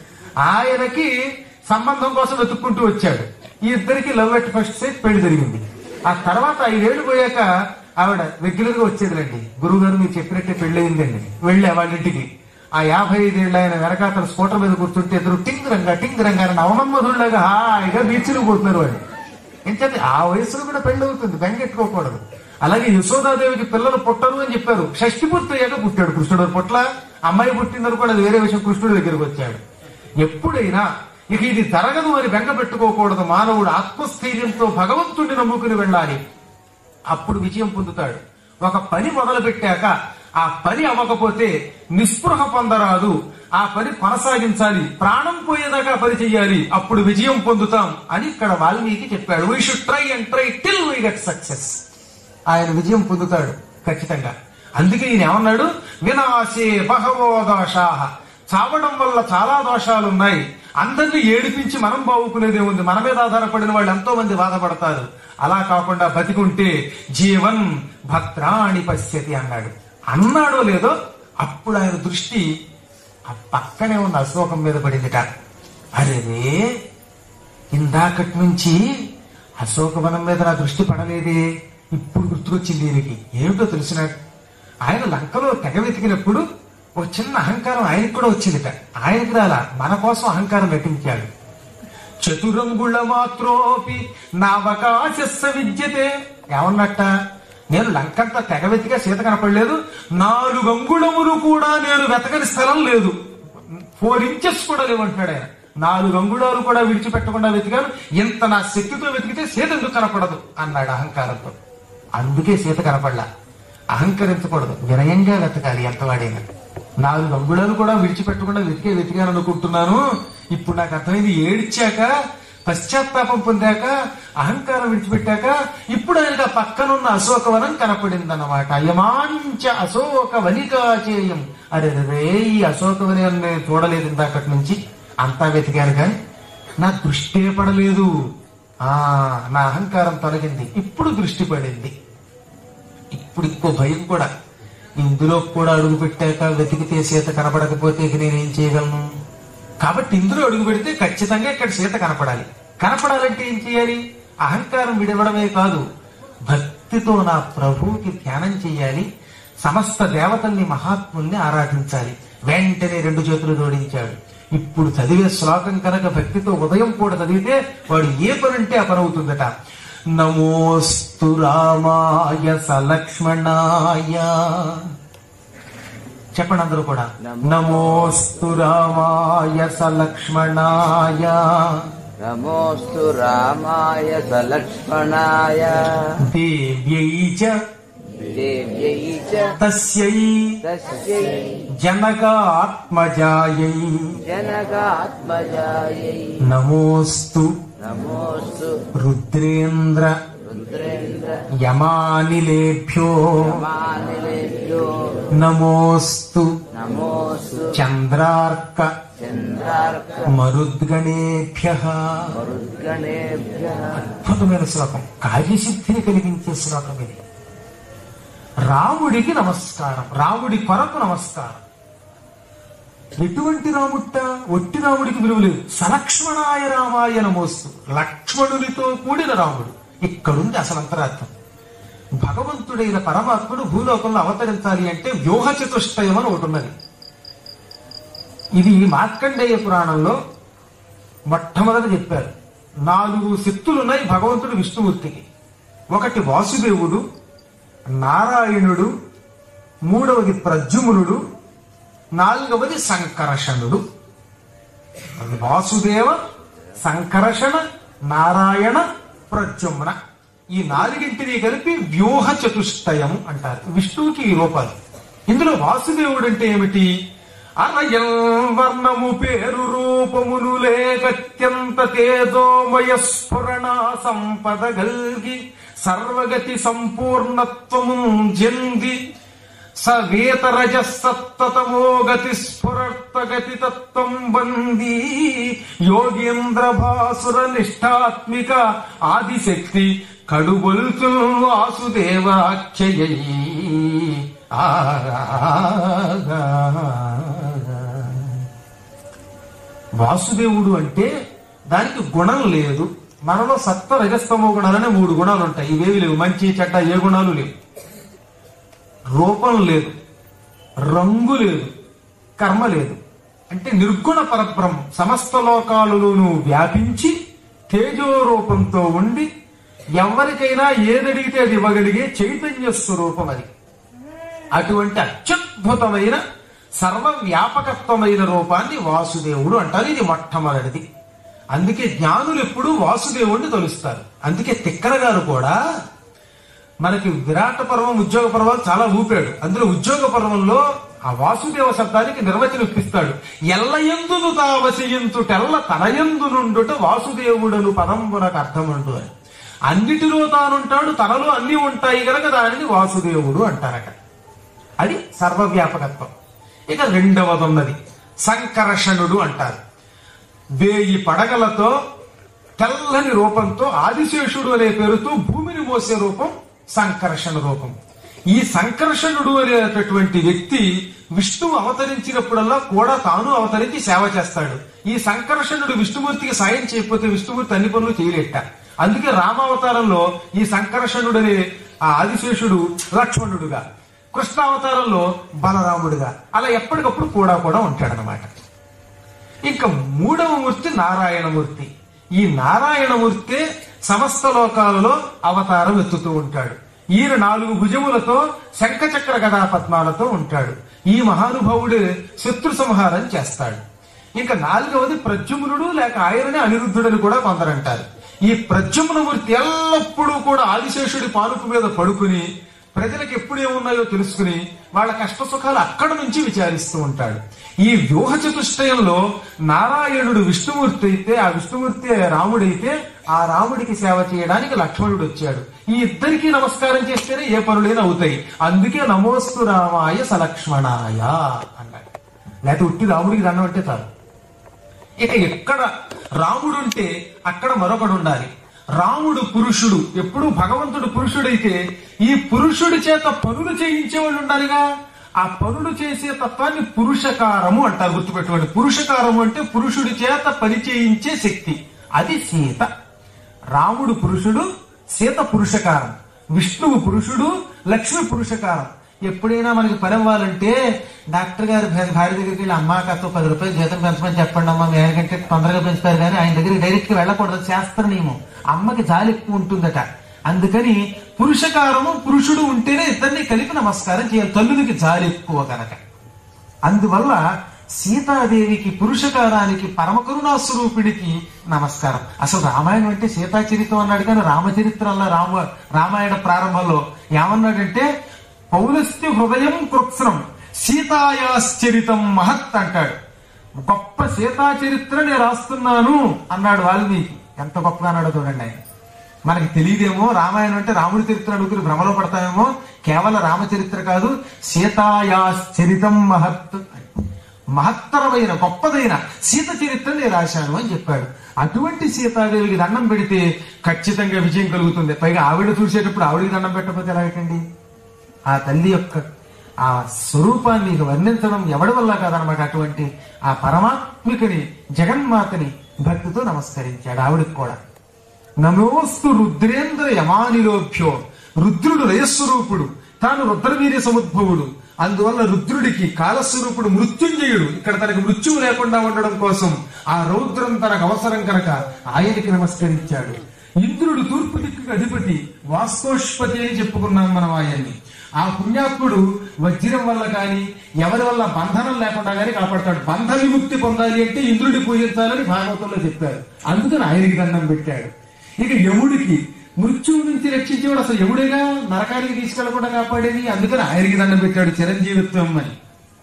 S1: ఆయనకి సంబంధం కోసం వెతుక్కుంటూ వచ్చాడు. ఈ ఇద్దరికి లవ్ ఎట్ ఫస్ట్ సైట్ పెళ్లి జరిగింది. ఆ తర్వాత 5 ఏళ్ళు పోయాక ఆవిడ రెగ్యులర్ గా వచ్చేదిలండి, గురువు గారు మీరు చెప్పినట్టే పెళ్లి అయిందండి. వెళ్ళే వాళ్ళ ఇంటికి. ఆ 55 ఏళ్ళు ఆయన వెనక అతను స్కూటర్ మీద కూర్చుంటే ఇద్దరు టింగ్ రంగా నవమన్మధుల్లాగా హాయిగా బీచ్లు పోతున్నారు వాళ్ళు. ఏంటంటే ఆ వయసులో కూడా పెళ్లి అవుతుంది, బెంగెట్టుకోకూడదు. అలాగే యశోదాదేవికి పిల్లలు పుట్టరు అని చెప్పారు. షష్ఠి పూర్తి అయ్యాక పుట్టాడు కృష్ణుడు. పుట్ల అమ్మాయి పుట్టిందని కూడా అది వేరే విషయం. కృష్ణుడి దగ్గరికి వచ్చాడు. ఎప్పుడైనా ఇక ఇది జరగదు అని బెంగ పెట్టుకోకూడదు. మానవుడు ఆత్మస్థైర్యంతో భగవంతుడిని నమ్ముకుని వెళ్ళాలి. అప్పుడు విజయం పొందుతాడు. ఒక పని మొదలు పెట్టాక ఆ పని అవ్వకపోతే నిస్పృహ పొందరాదు. ఆ పని కొనసాగించాలి, ప్రాణం పోయేదాకా పని చెయ్యాలి, అప్పుడు విజయం పొందుతాం అని ఇక్కడ వాల్మీకి చెప్పాడు. We should try and try till we get success. ఆయన విజయం పొందుతాడు ఖచ్చితంగా. అందుకే ఈయన ఏమన్నాడు, వినాశే బహవో దోషాః, చావడం వల్ల చాలా దోషాలున్నాయి. అందరినీ ఏడిపించి మనం బావుకునేదే ఉంది. మన మీద ఆధారపడిన వాళ్ళు ఎంతో మంది బాధపడతారు. అలా కాకుండా బతికుంటే జీవన్ భద్రాణి పశ్యతి అన్నాడు. అన్నాడో లేదో అప్పుడు ఆయన దృష్టి ఆ పక్కనే ఉన్న అశోకం మీద పడిందిట. అరేరే, ఇందాకటి నుంచి అశోకవనం మీద నా దృష్టి పడలేదే, ఇప్పుడు గుర్తుకొచ్చింది ఈయనకి. ఏమిటో తెలిసినాడు. ఆయన లంకలో తెగ వెతికినప్పుడు ఒక చిన్న అహంకారం ఆయనకు కూడా వచ్చిందిట. ఆయనకి రాలా, మన కోసం అహంకారం నటించాడు. చతురంగుళ మాత్రోపి నావకాశస్స విద్యతే. ఏమన్నట్ట, నేను లంకంతా తెగ వెతిగా సీత కనపడలేదు, 4 అంగుళములు కూడా నేను వెతకని స్థలం లేదు, 4 ఇంచెస్ కూడా లేవంటున్నాడు ఆయన. 4 అంగుళాలు కూడా విడిచిపెట్టకుండా వెతికాను, ఇంత నా శక్తితో వెతికితే సీత ఎందుకు కనపడదు అన్నాడు అహంకారంతో. అందుకే సీత కనపడలా. అహంకరించకూడదు, వినయంగా వెతకాలి ఎంతవాడైనా. 4 అంగుళాలు కూడా విడిచిపెట్టకుండా వెతికాను అనుకుంటున్నాను. ఇప్పుడు నాకు అర్థమైంది, ఏడ్చాక పశ్చాత్తాపం పొందాక అహంకారం విడిచిపెట్టాక ఇప్పుడు ఆయనకు ఆ పక్కనున్న అశోకవనం కనపడిందన్నమాట. అయమాంచ అశోక వనికాచేయం. అరే ఈ అశోకవని నేను చూడలేదు ఇందాకటి నుంచి, అంతా వెతికాను కానీ నా దృష్టి పడలేదు. నా అహంకారం తొలగింది, ఇప్పుడు దృష్టి పడింది. ఇప్పుడు ఇంకో భయం కూడా, ఇందులో కూడా అడుగు పెట్టాక వెతికితే సీత కనపడకపోతే ఇక నేనేం చేయగలను. కాబట్టి ఇందులో అడుగు పెడితే ఖచ్చితంగా ఇక్కడ సీత కనపడాలి. కనపడాలంటే ఏం చేయాలి? అహంకారం విడవడమే కాదు, భక్తితో నా ప్రభువుకి ధ్యానం చెయ్యాలి, సమస్త దేవతల్ని మహాత్ముల్ని ఆరాధించాలి. వెంటనే 2 చేతులు జోడించాడు. ఇప్పుడు చదివే శ్లోకం కనుక భక్తితో ఉదయం పూట చదివితే వాడు ఏ పని అంటే ఆ పని అవుతుందట. నమోస్తు రామాయ సలక్ష్మణాయ. చెప్పండి అందరూ కూడా. నమోస్తు రామాయ సలక్ష్మణాయ.
S2: నమోస్తు రామాయ సలక్ష్మణాయ.
S1: దేవ్యై చ తస్యై జనకాత్మజాయై నమోస్తు రుద్రేంద్ర యమానిలేభ్యో నమోస్తు చంద్రార్క మరుద్గణేభ్యః. అద్భుతమైన శ్లోకం, కార్యసిద్ధిని కలిగించే శ్లోకం ఇది. రాముడికి నమస్కారం, రాముడి కొరకు నమస్కారం. ఎటువంటి రాముట్ట? ఒట్టి రాముడికి విలువ లేదు. సలక్ష్మణాయ రామాయ నమోస్తు, లక్ష్మణునితో కూడిన రాముడు. ఇక్కడుంది అసలు అంతరార్థం. భగవంతుడైన పరమాత్ముడు భూలోకంలో అవతరించాలి అంటే వ్యూహ చతుష్టయం అని ఒకటి ఉన్నది. ఇది మార్కండేయ పురాణంలో మొట్టమొదటి చెప్పారు. 4 శక్తులున్నాయి భగవంతుడు విష్ణుమూర్తికి. ఒకటి వాసుదేవుడు, నారాయణుడు, 3వది ప్రద్యుమ్నుడు, 4వది సంకర్షణుడు. వాసుదేవ, సంకర్షణ, నారాయణ, ప్రద్యుమ్న, ఈ 4ంటిని కలిపి వ్యూహ చతుష్టయం అంటారు. విష్ణువుకి ఈ రూపాలు. ఇందులో వాసుదేవుడు అంటే ఏమిటి? అనయం వర్ణము పేరు రూపమును లేకత్యంత తేజోమయ స్ఫురణ సంపద గల్గి సర్వగతి సంపూర్ణత్వము జంది సవేతరజసత్తమో గతి స్ఫురర్తగతి తత్వం బందీ యోగేంద్ర భాసుర నిష్ఠాత్మిక ఆదిశక్తి కడుగొల్చు వాసుదేవాఖ్యయై. వాసుదేవుడు అంటే దానికి గుణం లేదు. మనలో సత్వ రజస్తమో గుణాలనే 3 గుణాలు ఉంటాయి. ఇవేవి లేవు, మంచి చెడ్డ ఏ గుణాలు లేవు. రూపం లేదు, రంగు లేదు, కర్మ లేదు. అంటే నిర్గుణ పరబ్రహ్మం సమస్త లోకాలలోనూ వ్యాపించి తేజోరూపంతో ఉండి ఎవరికైనా ఏదడిగితే అది ఇవ్వగలిగే చైతన్య స్వరూపం అది. అటువంటి అత్యద్భుతమైన సర్వవ్యాపకత్వమైన రూపాన్ని వాసుదేవుడు అంటారు. ఇది మొట్టమొదటిది. అందుకే జ్ఞానులు ఎప్పుడూ వాసుదేవుడిని తలుస్తారు. అందుకే తిక్కన గారు కూడా మనకి విరాట పర్వం, ఉద్యోగ పర్వాలు చాలా ఊపాడు. అందులో ఉద్యోగ పర్వంలో ఆ వాసుదేవ శబ్దానికి నిర్వచనం ఇప్పిస్తాడు. ఎల్లయందును తావసియంతుటెల్ల తనయందు నుండుట వాసుదేవుడను పదంబునకు అర్థమంటూ అని. అన్నిటిలో తానుంటాడు, తనలో అన్ని ఉంటాయి కనుక దానిని వాసుదేవుడు అంటారట. అది సర్వవ్యాపకత్వం. ఇక 2వది ఉన్నది సంకర్షణుడు అంటారు. 1000 పడగలతో తెల్లని రూపంతో ఆదిశేషుడు అనే పేరుతో భూమిని మోసే రూపం సంకర్షణ రూపం. ఈ సంకర్షణుడు అనేటటువంటి వ్యక్తి విష్ణువు అవతరించినప్పుడల్లా కూడా తాను అవతరించి సేవ చేస్తాడు. ఈ సంకర్షణుడు విష్ణుమూర్తికి సాయం చేయకపోతే విష్ణుమూర్తి అన్ని పనులు చేయలేట. అందుకే రామావతారంలో ఈ సంకర్షణుడనే ఆ ఆదిశేషుడు లక్ష్మణుడుగా, కృష్ణావతారంలో బలరాముడుగా అలా ఎప్పటికప్పుడు కూడా ఉంటాడనమాట. ఇంకా 3వ మూర్తి నారాయణమూర్తి. ఈ నారాయణమూర్తి సమస్త లోకాలలో అవతారం ఎత్తుతూ ఉంటాడు. ఈయన 4 భుజములతో శంఖచక్ర గదా పద్మాలతో ఉంటాడు. ఈ మహానుభావుడు శత్రు సంహారం చేస్తాడు. ఇంకా 4వది ప్రద్యుమ్నుడు, లేక ఆయననే అనిరుద్ధుడని కూడా కొందరంటారు. ఈ ప్రద్యుమ్నమూర్తి ఎల్లప్పుడూ కూడా ఆదిశేషుడి పానుపు మీద పడుకుని ప్రజలకు ఎప్పుడు ఏమున్నాయో తెలుసుకుని వాళ్ళ కష్ట సుఖాలు అక్కడ నుంచి విచారిస్తూ ఉంటాడు. ఈ వ్యూహ చతుష్టయంలో నారాయణుడు విష్ణుమూర్తి అయితే, ఆ విష్ణుమూర్తి రాముడైతే ఆ రాముడికి సేవ చేయడానికి లక్ష్మణుడు వచ్చాడు. ఈ ఇద్దరికీ నమస్కారం చేస్తేనే ఏ పనులైనా అవుతాయి. అందుకే నమోస్తు రామాయ సలక్ష్మణాయ అన్నాడు. లేకపోతే ఉట్టి రాముడికి దండం అంటే చాలు. ఇక ఎక్కడ రాముడుంటే అక్కడ మరొకడు ఉండాలి. రాముడు పురుషుడు. ఎప్పుడు భగవంతుడు పురుషుడైతే ఈ పురుషుడి చేత పనులు చేయించేవాళ్ళు ఉండాలిగా. ఆ పనులు చేసే తత్వాన్ని పురుషకారము అంటారు. గుర్తుపెట్టుకోండి, పురుషకారము అంటే పురుషుడి చేత పని చేయించే శక్తి. అది సీత. రాముడు పురుషుడు, సీత పురుషకారం. విష్ణువు పురుషుడు, లక్ష్మి పురుషకారం. ఎప్పుడైనా మనకి పని అవ్వాలంటే డాక్టర్ గారు భార్య దగ్గరికి వెళ్ళి అమ్మా కాస్త 10 రూపాయలు జీతం పెంచమని చెప్పండి అమ్మా, మేనకంటే తొందరగా పెంచుతారు కానీ ఆయన దగ్గరికి డైరెక్ట్ గా వెళ్ళకూడదు, శాస్త్ర నియమం. అమ్మకి జాలి ఎక్కువ ఉంటుందట. అందుకని పురుషకారము పురుషుడు ఉంటేనే ఇద్దరిని కలిపి నమస్కారం చేయాలి, తల్లులకి జాలి ఎక్కువ కనుక. అందువల్ల సీతాదేవికి పురుషకారానికి పరమకరుణా స్వరూపిడికి నమస్కారం. అసలు రామాయణం అంటే సీతాచరితం అన్నాడు కానీ రామచరిత్రంలో రామాయణ ప్రారంభంలో ఏమన్నాడంటే పౌలస్త్య హృదయం కృత్స్నం సీతాయాశ్చరితం మహత్ అంటాడు. గొప్ప సీతాచరిత్ర నేను రాస్తున్నాను అన్నాడు వాల్మీకి. ఎంత గొప్పగా అన్నాడో చూడండి ఆయన. మనకి తెలియదేమో రామాయణం అంటే రాముడి చరిత్ర అనుకుని భ్రమలో పడతామేమో. కేవలం రామచరిత్ర కాదు, సీతాయాశ్చరితం మహత్, మహత్తరమైన గొప్పదైన సీత చరిత్ర నేను రాశాను అని చెప్పాడు. అటువంటి సీతాదేవికి దండం పెడితే ఖచ్చితంగా విజయం కలుగుతుంది. పైగా ఆవిడ చూసేటప్పుడు ఆవిడికి దండం పెట్టకపోతే ఎలాగండి? ఆ తల్లి యొక్క ఆ స్వరూపాన్ని వర్ణించడం ఎవడి వల్ల కాదనమాట. అటువంటి ఆ పరమాత్మికని జగన్మాతని భక్తితో నమస్కరించాడు ఆవిడికి కూడా. నమోస్తు రుద్రేంద్ర యమానిలోభ్యో, రుద్రుడు లయస్వరూపుడు, తాను రుద్రవీర్య సముద్భవుడు. అందువల్ల రుద్రుడికి కాలస్వరూపుడు మృత్యుంజయుడు. ఇక్కడ తనకు మృత్యువు లేకుండా ఉండడం కోసం ఆ రౌద్రం తనకు అవసరం కనుక ఆయనకి నమస్కరించాడు. ఇంద్రుడు తూర్పు దిక్కుకు అధిపతి, వాస్తోష్పతి అని చెప్పుకున్నాం మనం ఆయన్ని. ఆ పుణ్యాత్ముడు వజ్రం వల్ల గాని ఎవరి వల్ల బంధనం లేకుండా గాని కాపాడతాడు. బంధ విముక్తి పొందాలి అంటే ఇంద్రుడి పూజించాలని భాగవతంలో చెప్పారు. అందుకని ఆయనకి దండం పెట్టాడు. ఇక యముడికి మృత్యువు నుంచి రక్షించేవాడు. అసలు యముడేగా నరకానికి తీసుకెళ్లకుండా కాపాడేది. అందుకని ఆయనకి దండం పెట్టాడు చిరంజీవిత్వం అని.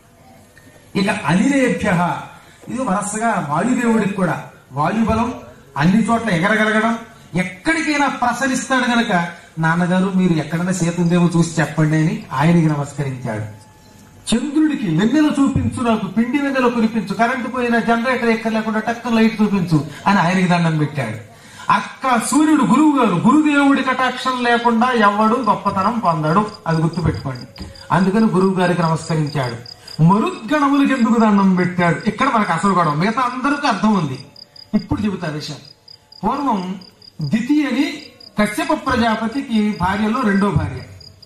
S1: ఇక అనిలేభ్య, ఇది వరసగా వాయుదేవుడికి కూడా వాయుబలం, అన్ని చోట్ల ఎగరగలగడం, ఎక్కడికైనా ప్రసరిస్తాడు గనక నాన్నగారు మీరు ఎక్కడైనా సీత ఉందేమో చూసి చెప్పండి అని ఆయనకి నమస్కరించాడు. చంద్రుడికి వెన్నెల చూపించు, నాకు పిండి వెన్నెల కురిపించు, కరెంటు పోయిన జనరేటర్ ఎక్కడ లేకుండా టక్కన లైట్ చూపించు అని ఆయనకి దండం పెట్టాడు. అక్క సూర్యుడు గురువు గారు, గురుదేవుడి కటాక్షం లేకుండా ఎవడు గొప్పతనం పొందాడు, అది గుర్తు పెట్టుకోండి. అందుకని గురువు గారికి నమస్కరించాడు. మరుద్గణములకి ఎందుకు దండం పెట్టాడు? ఇక్కడ మనకు అసలు గొడవ, మిగతా అందరికీ అర్థం ఉంది. ఇప్పుడు చెబుతా విషయం. పూర్వం దితి అని కశ్యప ప్రజాపతికి భార్యలో రెండో భార్య.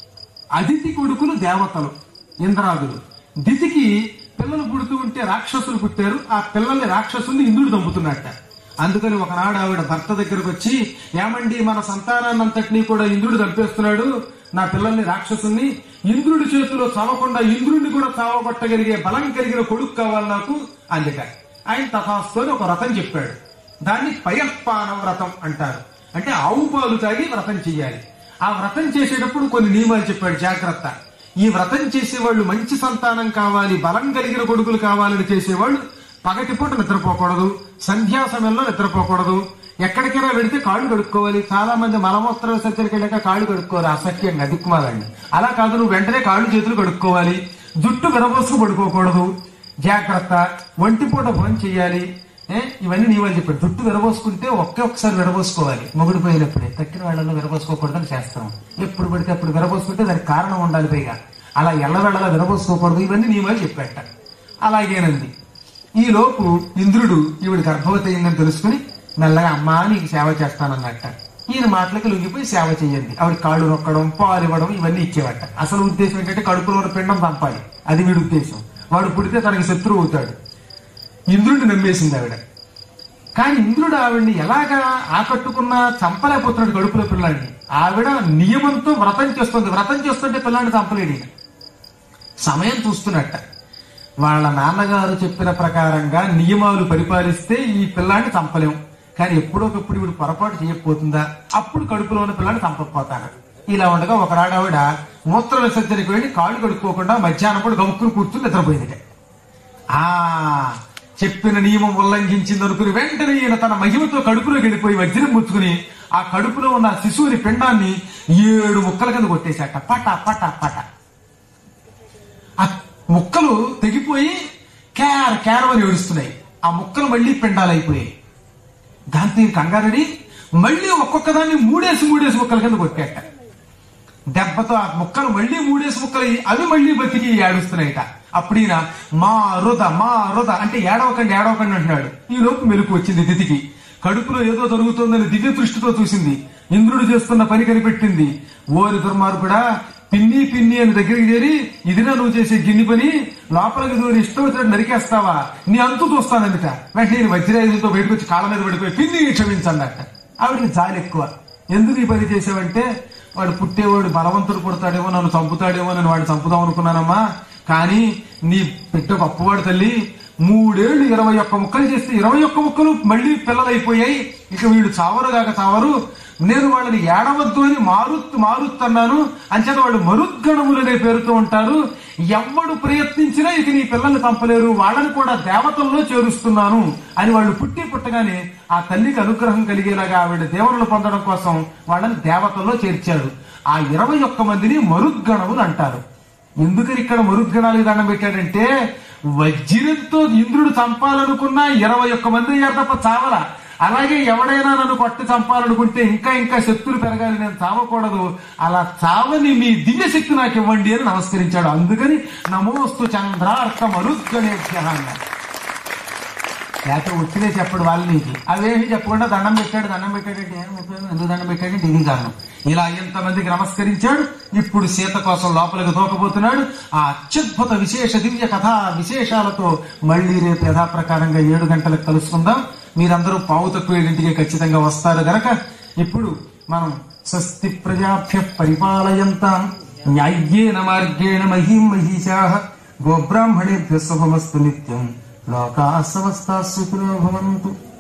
S1: అదితి కొడుకులు దేవతలు, ఇంద్రాదులు. దితికి పిల్లలు పుడుతూ ఉంటే రాక్షసులు పుట్టారు. ఆ పిల్లల్ని రాక్షసుల్ని ఇంద్రుడు చంపుతున్నట్ట. అందుకని ఒకనాడు ఆవిడ భర్త దగ్గరకు వచ్చి, ఏమండి మన సంతానాన్నంతటినీ కూడా ఇంద్రుడు చంపేస్తున్నాడు, నా పిల్లల్ని రాక్షసుల్ని, ఇంద్రుడి చేతిలో చావకుండా ఇంద్రుడిని కూడా చావగొట్టగలిగే బలం కలిగిన కొడుకు కావాలి నాకు. అందుకని ఆయన తథాస్తు అని ఒక వ్రతం చెప్పాడు. దాన్ని పయఃపాన వ్రతం అంటారు. అంటే ఆవు పాలు తాగి వ్రతం చెయ్యాలి. ఆ వ్రతం చేసేటప్పుడు కొన్ని నియమాలు చెప్పాడు, జాగ్రత్త. ఈ వ్రతం చేసేవాళ్ళు మంచి సంతానం కావాలి, బలం కలిగిన కొడుకులు కావాలని చేసేవాళ్ళు పగటిపూట నిద్రపోకూడదు, సంధ్యా సమయంలో నిద్రపోకూడదు, ఎక్కడికైనా వెళితే కాళ్ళు కడుక్కోవాలి. చాలా మంది మలమూత్ర విసర్జనకి వెళ్ళాక కాళ్ళు కడుక్కోవాలి, అసఖ్యంగా దిక్కుమాలండి. అలా కాదు, నువ్వు వెంటనే కాళ్ళు చేతులు కడుక్కోవాలి. జుట్టు విరబోసుకు పడుకోకూడదు, జాగ్రత్త. ఒంటిపూట భోజనం చెయ్యాలి. ఇవన్నీ నియమాలు చెప్పాడు. జుట్టు విరబోసుకుంటే ఒక్కసారి విరబోసుకోవాలి, మొగుడు పోయినప్పుడే. తక్కిన వాళ్ళలో విరబోసుకోకూడదని శాస్త్రం. ఎప్పుడు పడితే అప్పుడు విరబోసుకుంటే దానికి కారణం ఉండాలి. పైగా అలా ఎల్లవెళ్ళలా విరబోసుకోకూడదు. ఇవన్నీ నియమాలు చెప్పాట. అలాగేనంది. ఈ లోపు ఇంద్రుడు ఈవిడ గర్భవతి అయిందని తెలుసుకుని మెల్లగా అమ్మా నీకు సేవ చేస్తానన్నట్ట. ఈయన మాటలకి లొంగిపోయి సేవ చెయ్యండి. ఆవిడ కాళ్ళు నొక్కడం, పాలు ఇవ్వడం ఇవన్నీ ఇచ్చేవట. అసలు ఉద్దేశం ఏంటంటే కడుపులో పిండం పంపాలి, అది వీడి ఉద్దేశం. వాడు పుడితే తనకి శత్రువు అవుతాడు. ఇంద్రుడిని నమ్మేసింది ఆవిడ. కానీ ఇంద్రుడు ఆవిడ్ని ఎలాగా ఆకట్టుకున్నా చంపలేకపోతున్నాడు కడుపులో పిల్లాడిని. ఆవిడ నియమంతో వ్రతం చేస్తుంది. వ్రతం చేస్తుంటే పిల్లాడిని చంపలేడు. సమయం చూస్తున్నట్ట. వాళ్ళ నాన్నగారు చెప్పిన ప్రకారంగా నియమాలు పరిపాలిస్తే ఈ పిల్లాన్ని చంపలేం. కానీ ఎప్పుడోకప్పుడు వీడు పొరపాటు చేయకపోతుందా, అప్పుడు కడుపులో ఉన్న పిల్లాన్ని చంపకపోతాను. ఇలా ఉండగా ఒకనాడు ఆవిడ మూత్ర విసర్జనకి వెళ్ళి కాళ్ళు కడుక్కోకుండా మధ్యాహ్నం కూడా గముక్కుని కూర్చుని నిద్రపోయింది. చెప్పిన నియమం ఉల్లంఘించింది అనుకుని వెంటనే ఈయన తన మహిమతో కడుపులో గడిపోయి వజ్రం ముచ్చుకుని ఆ కడుపులో ఉన్న శిశువుని పిండాన్ని 7 ముక్కల కింద కొట్టేశాట. పట పట పట. ఆ ముక్కలు తెగిపోయి కేరవని ఏడుస్తున్నాయి. ఆ ముక్కలు మళ్లీ పిండాలైపోయాయి. దాంతో ఈ కంగారడి మళ్లీ ఒక్కొక్క దాన్ని 3 ముక్కల కింద కొట్టాట. దెబ్బతో ఆ ముక్కలు మళ్లీ 3 ముక్కలు అవి మళ్లీ బతికి ఏడుస్తున్నాయిట. అప్పుడు ఈయన మా రుద అంటే ఏడవకండి అంటున్నాడు. ఈ లోపు మెలకు వచ్చింది దితికి. కడుపులో ఏదో జరుగుతోందని దివ్య దృష్టితో చూసింది. ఇంద్రుడు చేస్తున్న పని కనిపెట్టింది. ఓరి దుర్మార్గుడా, పిన్ని పిన్ని అని దగ్గరికి చేరి ఇదినా నువ్వు చేసే గిన్ని పని, లోపలికి దూరి ఇష్టం వచ్చినట్టు నరికేస్తావా, నీ అంతు చూస్తానందిట. వెంటనే నేను వజ్రాయుధంతో బయటకు వచ్చి కాళ్ళ మీద పడిపోయి పిన్ని క్షమించండట. ఆవిడికి జాలి ఎక్కువ. ఎందుకు ఈ పని చేసావంటే, వాడు పుట్టేవాడు బలవంతుడు పుడతాడేమో, నన్ను చంపుతాడేమో, నన్ను వాడిని చంపుదాం అనుకున్నానమ్మా. కానీ నీ బిడ్డ గొప్పవాడు తల్లి. 3 ఏళ్లు 21 ముక్కలు చేస్తే 21 ముక్కలు మళ్లీ పిల్లలైపోయాయి. ఇక వీళ్ళు చావరుగాక చావరు. నేను వాళ్ళని ఏడవద్దు అని మారుత్ అన్నాను. అంచేత వాళ్ళు మరుద్గణములనే పేరుతో ఉంటారు. ఎవ్వడు ప్రయత్నించినా ఇక నీ పిల్లల్ని చంపలేరు, వాళ్ళని కూడా దేవతల్లో చేరుస్తున్నాను అని వాళ్ళు పుట్టగానే ఆ తల్లికి అనుగ్రహం కలిగేలాగా ఆవిడ దేవుళ్ళు పొందడం కోసం వాళ్ళని దేవతల్లో చేర్చాడు. ఆ 21 మందిని మరుద్గణములు అంటారు. ఎందుకని ఇక్కడ మరుద్గణాలకు దండం పెట్టాడంటే, వజ్రంతో ఇంద్రుడు చంపాలనుకున్నా 21 మంది అయ్యారు తప్ప చావల. అలాగే ఎవడైనా నన్ను కొట్టి చంపాలనుకుంటే ఇంకా శక్తులు పెరగాలి, నేను చావకూడదు, అలా చావని మీ దివ్య శక్తి నాకు ఇవ్వండి అని నమస్కరించాడు. అందుకని నమోస్తు చంద్రార్క మరుద్గణేభ్య అన్నాడు. లేకపోతే వచ్చినే చెప్పడు వాల్మీకి. అవేమి చెప్పకుండా దండం పెట్టాడంటే ఎందుకు దండం పెట్టాడంటే ఇది కారణం. ఇలా ఎంతమందికి నమస్కరించాడు. ఇప్పుడు సీత కోసం లోపలికి తోకబోతున్నాడు. ఆ అత్యద్భుత విశేష దివ్య కథా విశేషాలతో మళ్లీ రేపు యథాప్రకారంగా 7 గంటలకు కలుసుకుందాం. మీరందరూ 7:15 ఖచ్చితంగా వస్తారు గనక ఇప్పుడు మనం స్వస్తి ప్రజాభ్య పరిపాలయంతాం న్యాయ్యేన మార్గేణ మహీం మహీషాః గోబ్రాహ్మణేభ్యః శుభమస్తు నిత్యం. లోకాః సమస్తాః సుఖినో భవంతు.